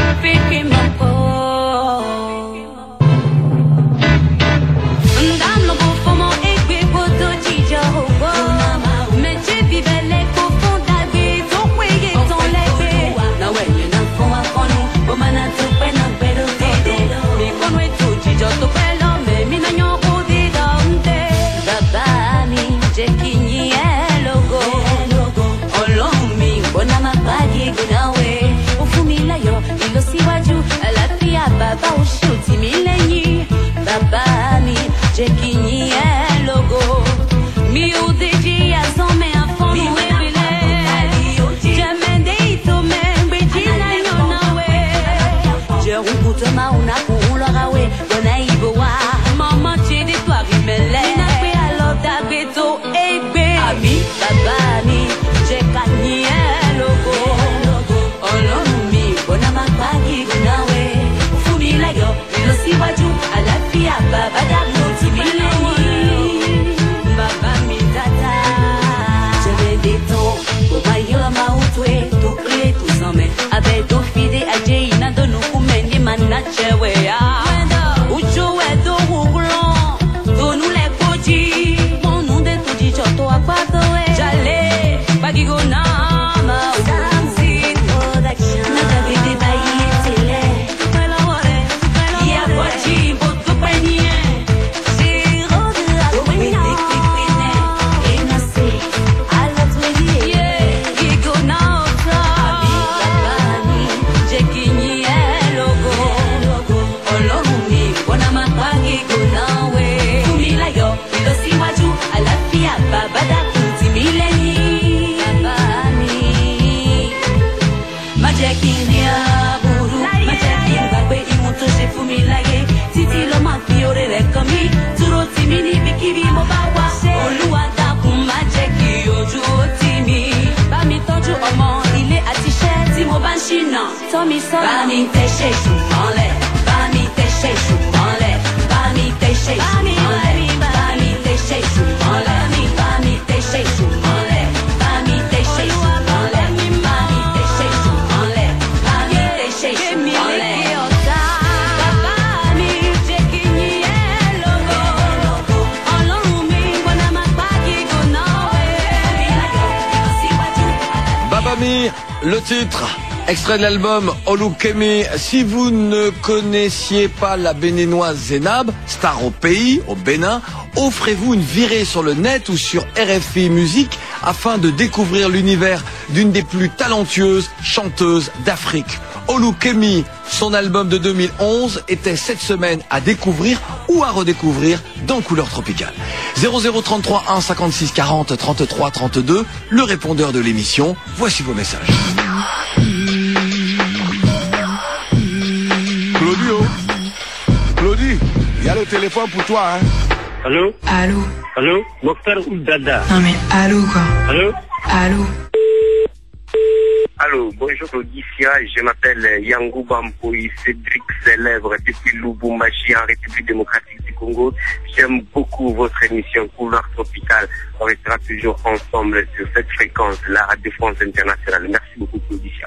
Baba ushuti milenyi Baba mi Jekinyi e logo Mi udeji ya some afon webile Jemende ito membe jina nyonawe Jeru kutema unakuulorawe Wana ibowa Mama chidi twa rimele Inakwe alota beto ebe Abi Baba mi Jekanyi e logo Olomumi Bona makagi gunawe Yo, lo siwaju alafia baba da kuti mileni baba mi tata j'avais des temps pour maïla ma outwe to clé tout sans mais avec do fide aje ina do no kumeni manna chewe ya ucho we do huglon do nu le koji mon nom de tout dit choto akwato we jale bagigo na ma samsi production na davide bayi tele Tommy son Bami te che shumale Bami te che shumale Bami te che shumale Bami te che shumale Bami te che shumale Bami te che shumale Bami te che shumale Bami te che shumale Bami jekinyi elogo Olorumi wana mapagi gonawe Babami, le titre extrait de l'album Olu Kemi. Si vous ne connaissiez pas la béninoise Zénab, star au pays, au Bénin, offrez-vous une virée sur le net ou sur R F I Musique afin de découvrir l'univers d'une des plus talentueuses chanteuses d'Afrique. Olu Kemi, son album de deux mille onze, était cette semaine à découvrir ou à redécouvrir dans Couleur Tropicale. zéro zéro trente-trois un cinquante-six quarante trente-trois trente-deux, le répondeur de l'émission. Voici vos messages. le téléphone pour toi, hein. Allô? Allô? Allô? Docteur ou Dada? Non mais allô quoi? Allô? Allô? Allô, bonjour Odissia, je m'appelle Yangou Bampoui, Cédric Célèbre depuis Lubumbashi en République démocratique du Congo. J'aime beaucoup votre émission Couleur Tropicale. On restera toujours ensemble sur cette fréquence, la Radio France Internationale. Merci beaucoup Claudissia.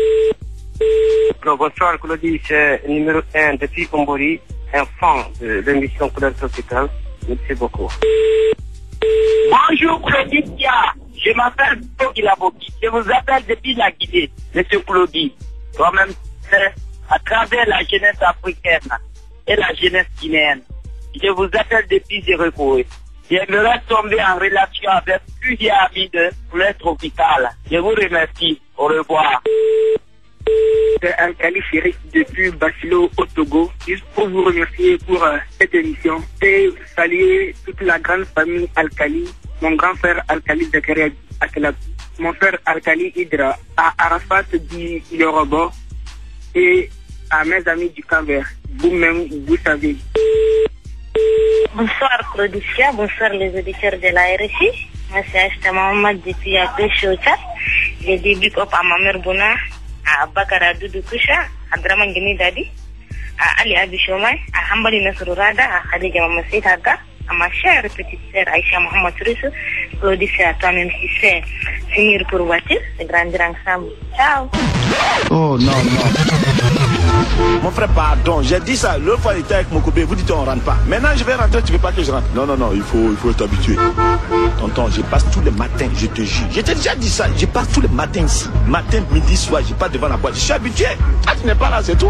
Bonsoir Claudie, c'est numéro un depuis Combori, un fan de l'émission Couleur Tropicale. Merci beaucoup. Bonjour Claudissia, je m'appelle Boki Laboki. Je vous appelle depuis la Guinée, Monsieur Claudie. Toi-même, à travers la jeunesse africaine et la jeunesse guinéenne. Je vous appelle depuis Zérécoé. J'aimerais tomber en relation avec plusieurs amis de Couleur Tropicale. Je vous remercie. Au revoir. C'est Alkali Chéri depuis Basilo au Togo, juste pour vous remercier pour euh, cette émission et saluer toute la grande famille Alkali, mon grand frère Alkali Zakaria Akelab, mon frère Alkali Hydra, à Arafat du Yoruba et à mes amis du Cap-Vert. Vous-même, vous savez. Bonsoir Claudicia, bonsoir les auditeurs de la R F I. Moi c'est Ashta Mohamed depuis Apéchota. J'ai dit big up à ma mère Bouna, à Bakara Doudou Kusha, à Draman Gini Dadi, à Ali Abishomai, à Hambali Nasrurada, à Khadija Mamasid Haga, à ma chère petite sœur Aïcha Mohamed Russo. Claudicia, toi-même qui sais finir pour voiture, et grandir ensemble. Ciao. Oh non, non. Mon frère, pardon, j'ai dit ça. L'autre fois, il était avec mon copain. Vous dites on rentre pas. Maintenant, je vais rentrer, tu veux pas que je rentre. Non, non, non, il faut, il faut t'habituer. Tonton, je passe tous les matins, je te jure. Je t'ai déjà dit ça. Je passe tous les matins ici. Matin, midi, soir, je passe devant la boîte. Je suis habitué. Ah, tu n'es pas là, c'est tout.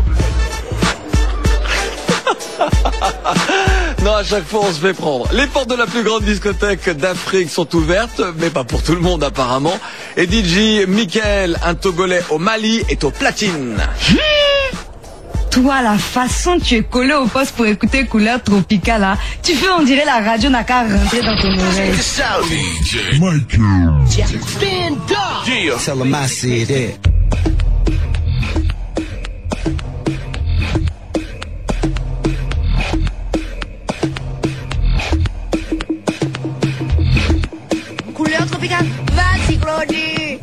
Non, à chaque fois on se fait prendre. Les portes de la plus grande discothèque d'Afrique sont ouvertes, mais pas pour tout le monde apparemment. Et D J Michael, un Togolais au Mali, est au platine. Toi, la façon tu es collé au poste pour écouter Couleur Tropicale, là, tu fais on dirait la radio n'a qu'à rentrer dans ton oreille. D J Michael. Stand up. Yeah. Tell him I said that. Couleur tropicale, vas-y Claudie.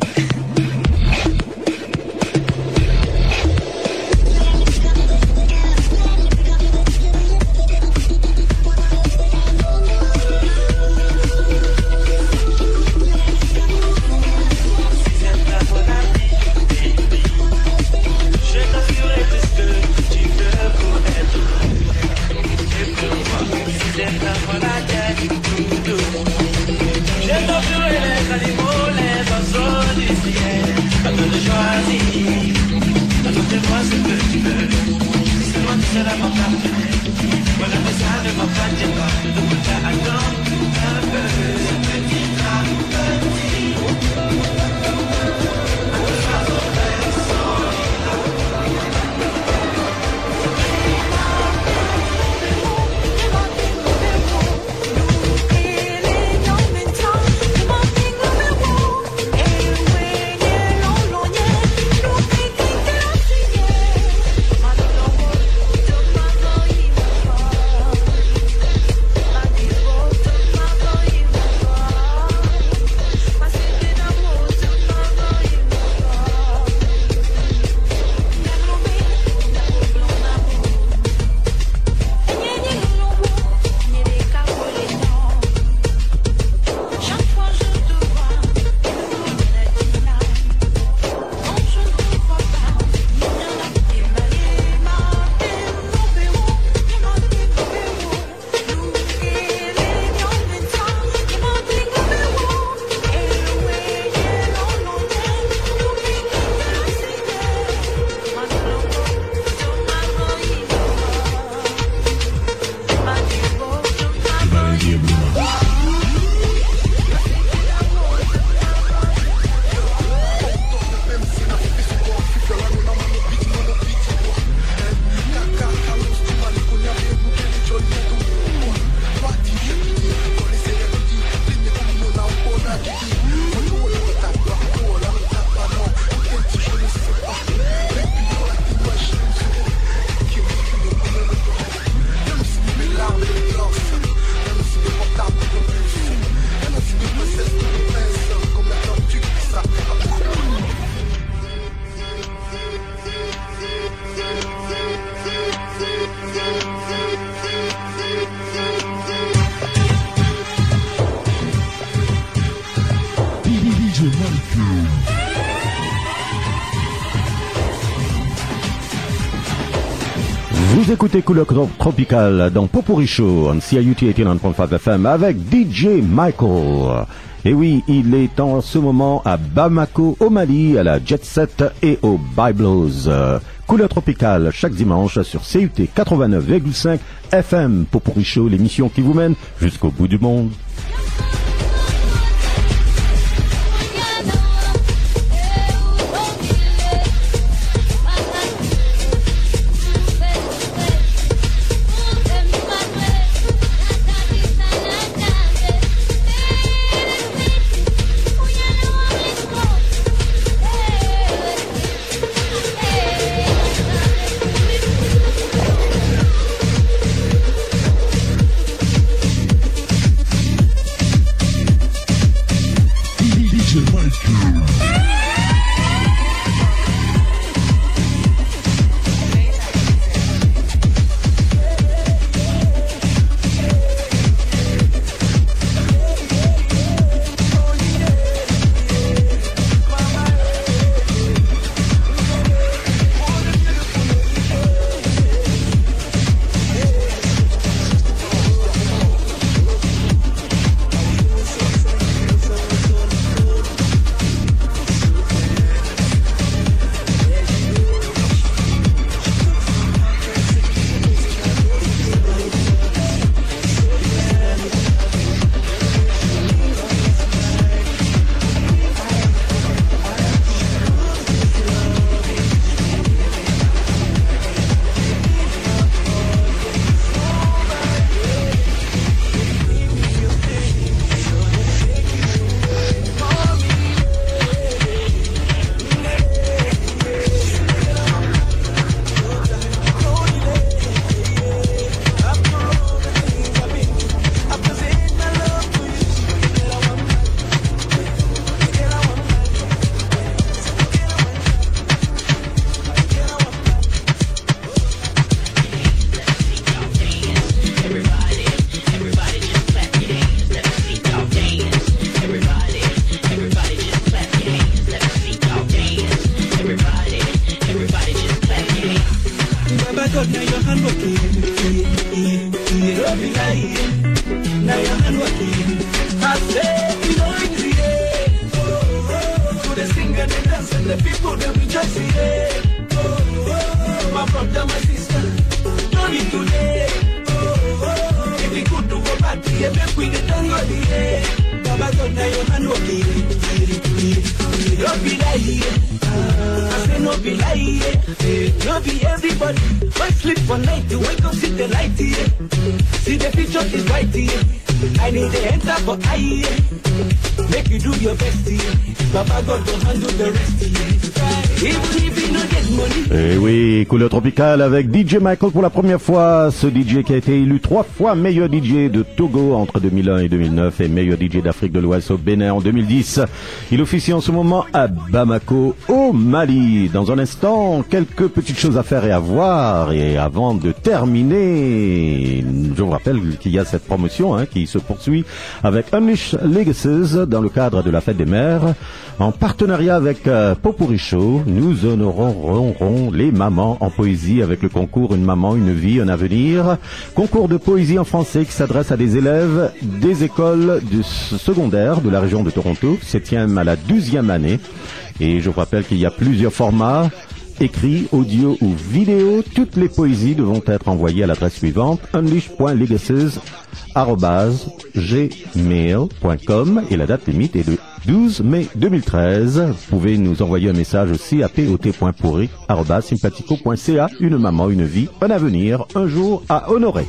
Vous écoutez Couleur Tropicale dans Popurrí Show on C I U T quatre-vingt-dix-neuf point cinq F M avec D J Michael. Et oui, il est en ce moment à Bamako, au Mali, à la Jet Set et au Byblos. Couleur Tropicale chaque dimanche sur C I U T quatre-vingt-neuf virgule cinq F M. Popurrí Show, l'émission qui vous mène jusqu'au bout du monde. Et oui, Couleur Tropicale avec D J Michael pour la première fois. Ce D J qui a été élu trois fois meilleur D J de Togo entre deux mille un et deux mille neuf et meilleur D J d'Afrique de l'Ouest au Bénin en deux mille dix. Il officie en ce moment à Bamako, au Mali. Dans un instant, quelques petites choses à faire et à voir. Et avant de terminer, je vous rappelle qu'il y a cette promotion hein, qui se poursuit avec Unleash Legacies dans le cadre de la Fête des Mères. En partenariat avec euh, Popurrí Show, nous honorerons les mamans en poésie avec le concours Une maman, une vie, un avenir. Concours de poésie en français qui s'adresse à des élèves des écoles du secondaire de la région de Toronto, septième à la douzième année. Et je vous rappelle qu'il y a plusieurs formats, écrit, audio ou vidéo. Toutes les poésies devront être envoyées à l'adresse suivante, unleash point legacies arobase gmail point com et la date limite est de douze mai deux mille treize. Vous pouvez nous envoyer un message aussi à pot point pourri arobase sympatico point c a. Une maman, une vie, un avenir, un jour à honorer.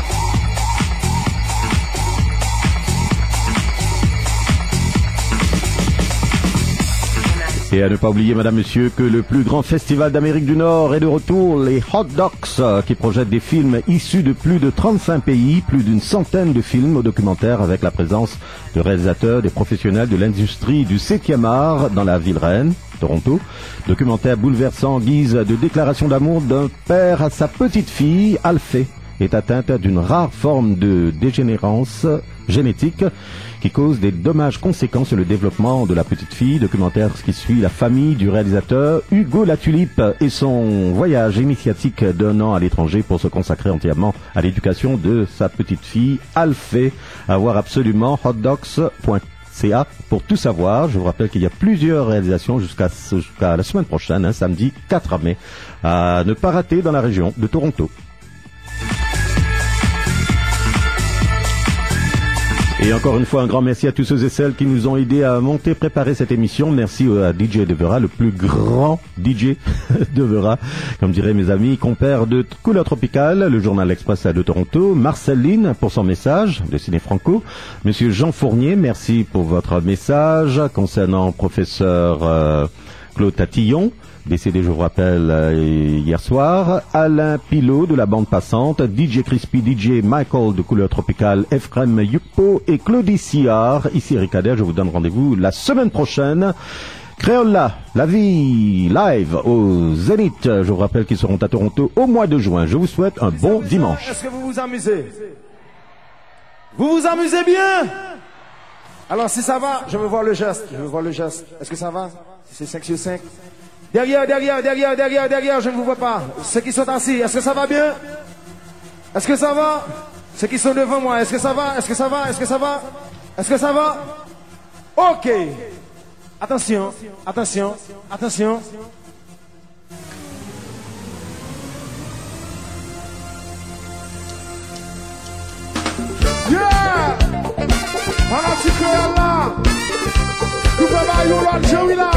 Et à ne pas oublier, madame, monsieur, que le plus grand festival d'Amérique du Nord est de retour, les Hot Docs, qui projettent des films issus de plus de trente-cinq pays, plus d'une centaine de films au documentaire avec la présence de réalisateurs, des professionnels de l'industrie du septième art dans la ville reine, Toronto. Documentaire bouleversant en guise de déclaration d'amour d'un père à sa petite fille, Alphée, est atteinte d'une rare forme de dégénérance génétique qui cause des dommages conséquents sur le développement de la petite fille. Documentaire qui suit la famille du réalisateur Hugo Latulippe et son voyage initiatique d'un an à l'étranger pour se consacrer entièrement à l'éducation de sa petite fille Alphée. À voir absolument hotdogs point c a pour tout savoir. Je vous rappelle qu'il y a plusieurs réalisations jusqu'à jusqu'à la semaine prochaine, hein, samedi quatre mai, à ne pas rater dans la région de Toronto. Et encore une fois, un grand merci à tous ceux et celles qui nous ont aidés à monter, préparer cette émission. Merci à D J Devera, le plus grand D J Devera, comme diraient mes amis, compère de Couleur Tropicale, le journal L'Express de Toronto. Marceline pour son message de Ciné Franco. Monsieur Jean Fournier, merci pour votre message concernant professeur euh, Claude Tatillon, décédé, je vous rappelle, euh, hier soir. Alain Pilot de la bande passante, D J Crispy, D J Michael de Couleur Tropicale, Ephraim Yupo et Claudie Sillard. Ici Eric Adair, je vous donne rendez-vous la semaine prochaine. Créola, la vie live au Zénith. Je vous rappelle qu'ils seront à Toronto au mois de juin. Je vous souhaite un bon dimanche. Est-ce que vous vous amusez? Vous vous amusez bien? Alors si ça va, je veux voir le geste. Je veux voir le geste. Est-ce que ça va? C'est cinq sur cinq. Derrière, derrière, derrière, derrière, derrière, je ne vous vois pas. Ceux qui sont assis, est-ce que ça va bien? Est-ce que ça va? Ceux qui sont devant moi, est-ce que ça va? Est-ce que ça va? Est-ce que ça va? Est-ce que ça va? Ok. Attention, attention, attention. Yeah! Voilà, tu es là. Tu peux pas y aller, je suis là.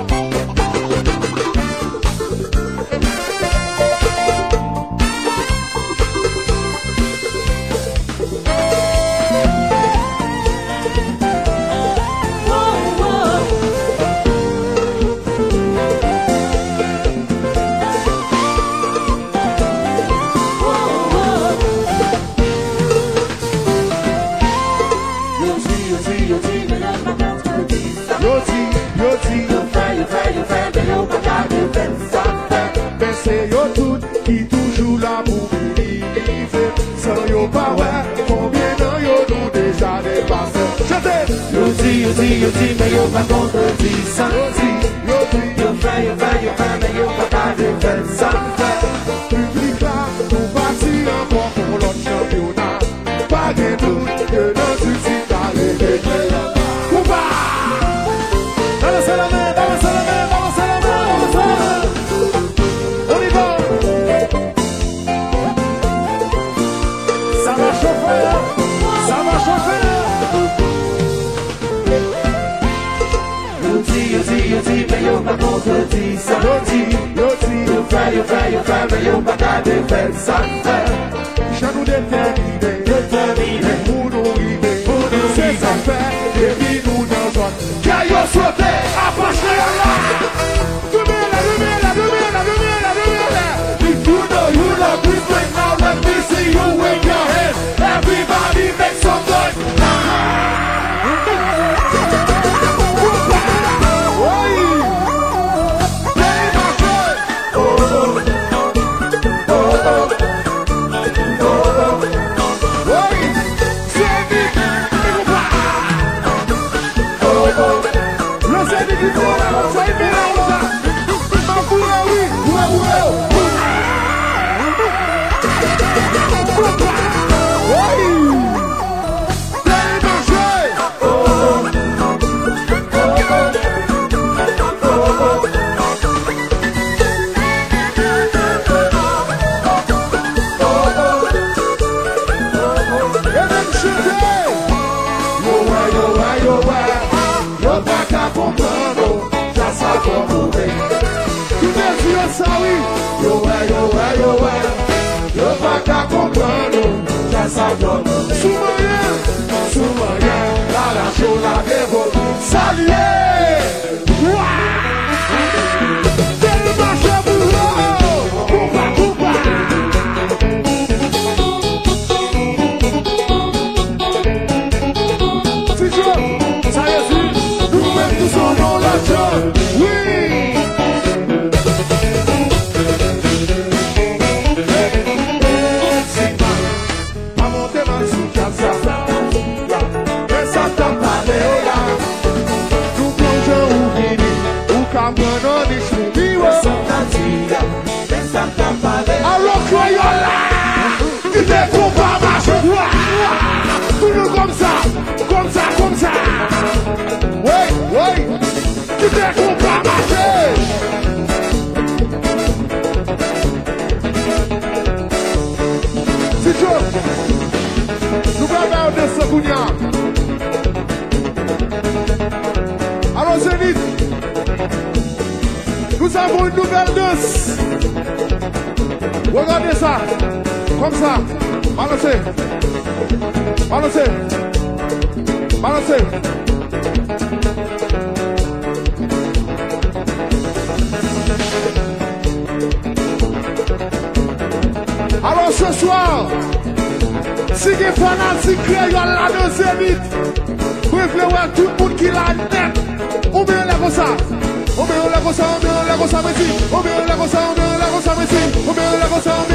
C'est yo tout qui toujours là pour vivre. Sans yo pas ouais, combien d'ans yo nous déjà dépassé. Chantez! Yo dit, yo dit, yo dit, mais yo pas contredit ça. Yo dit, yo dit, yo fait, yo fait, yo fait, mais yo pas qu'à défendre ça. Public là, nous partis encore pour l'autre championnat. Pas de doute que dans ce site à l'événement. Coupa! Balancez la main, balancez la main, balancez la main, balancez la main. On y va. Ça va chauffer, ça va chauffer. Yo dit, yo dit, yo dit, mais yo pas contredit ça. Yo dit, yo dit, yo fait, yo fait, yo fait, mais yo pas qu'à défendre ça. Je nous détermine, détermine, pour nous river, pour nous river. C'est ça fait, et puis nous dans zone. Caillou sauté, approchez là. Lumière, la lumière, la lumière, la lumière, la lumière. If you know you love this right now, let me see you wave your hands. Everybody make some noise. Yo ouais, yo ouais, yo ouais, yo pas qu'à comprendre, ça ça donne. Sous-moyen, sous-moyen, la la chose la dévole. Saluez! Tellement chaboulot, coupa, coupa. Si je, ça y est, nous mettons tous en nom la joie. Oui! ça pour une nouvelle douce. Regardez ça. Comme ça. Balancez. Balancez. Balancez. Alors ce soir, si les fanatiques créent la deuxième vite, vous pouvez voir tout le monde qui l'a net. Ou bien la cosa, ou bien la cosa, ou bien la cosa, mais si, ou bien la cosa, ou bien la cosa, mais si, ou bien la cosa, ou bien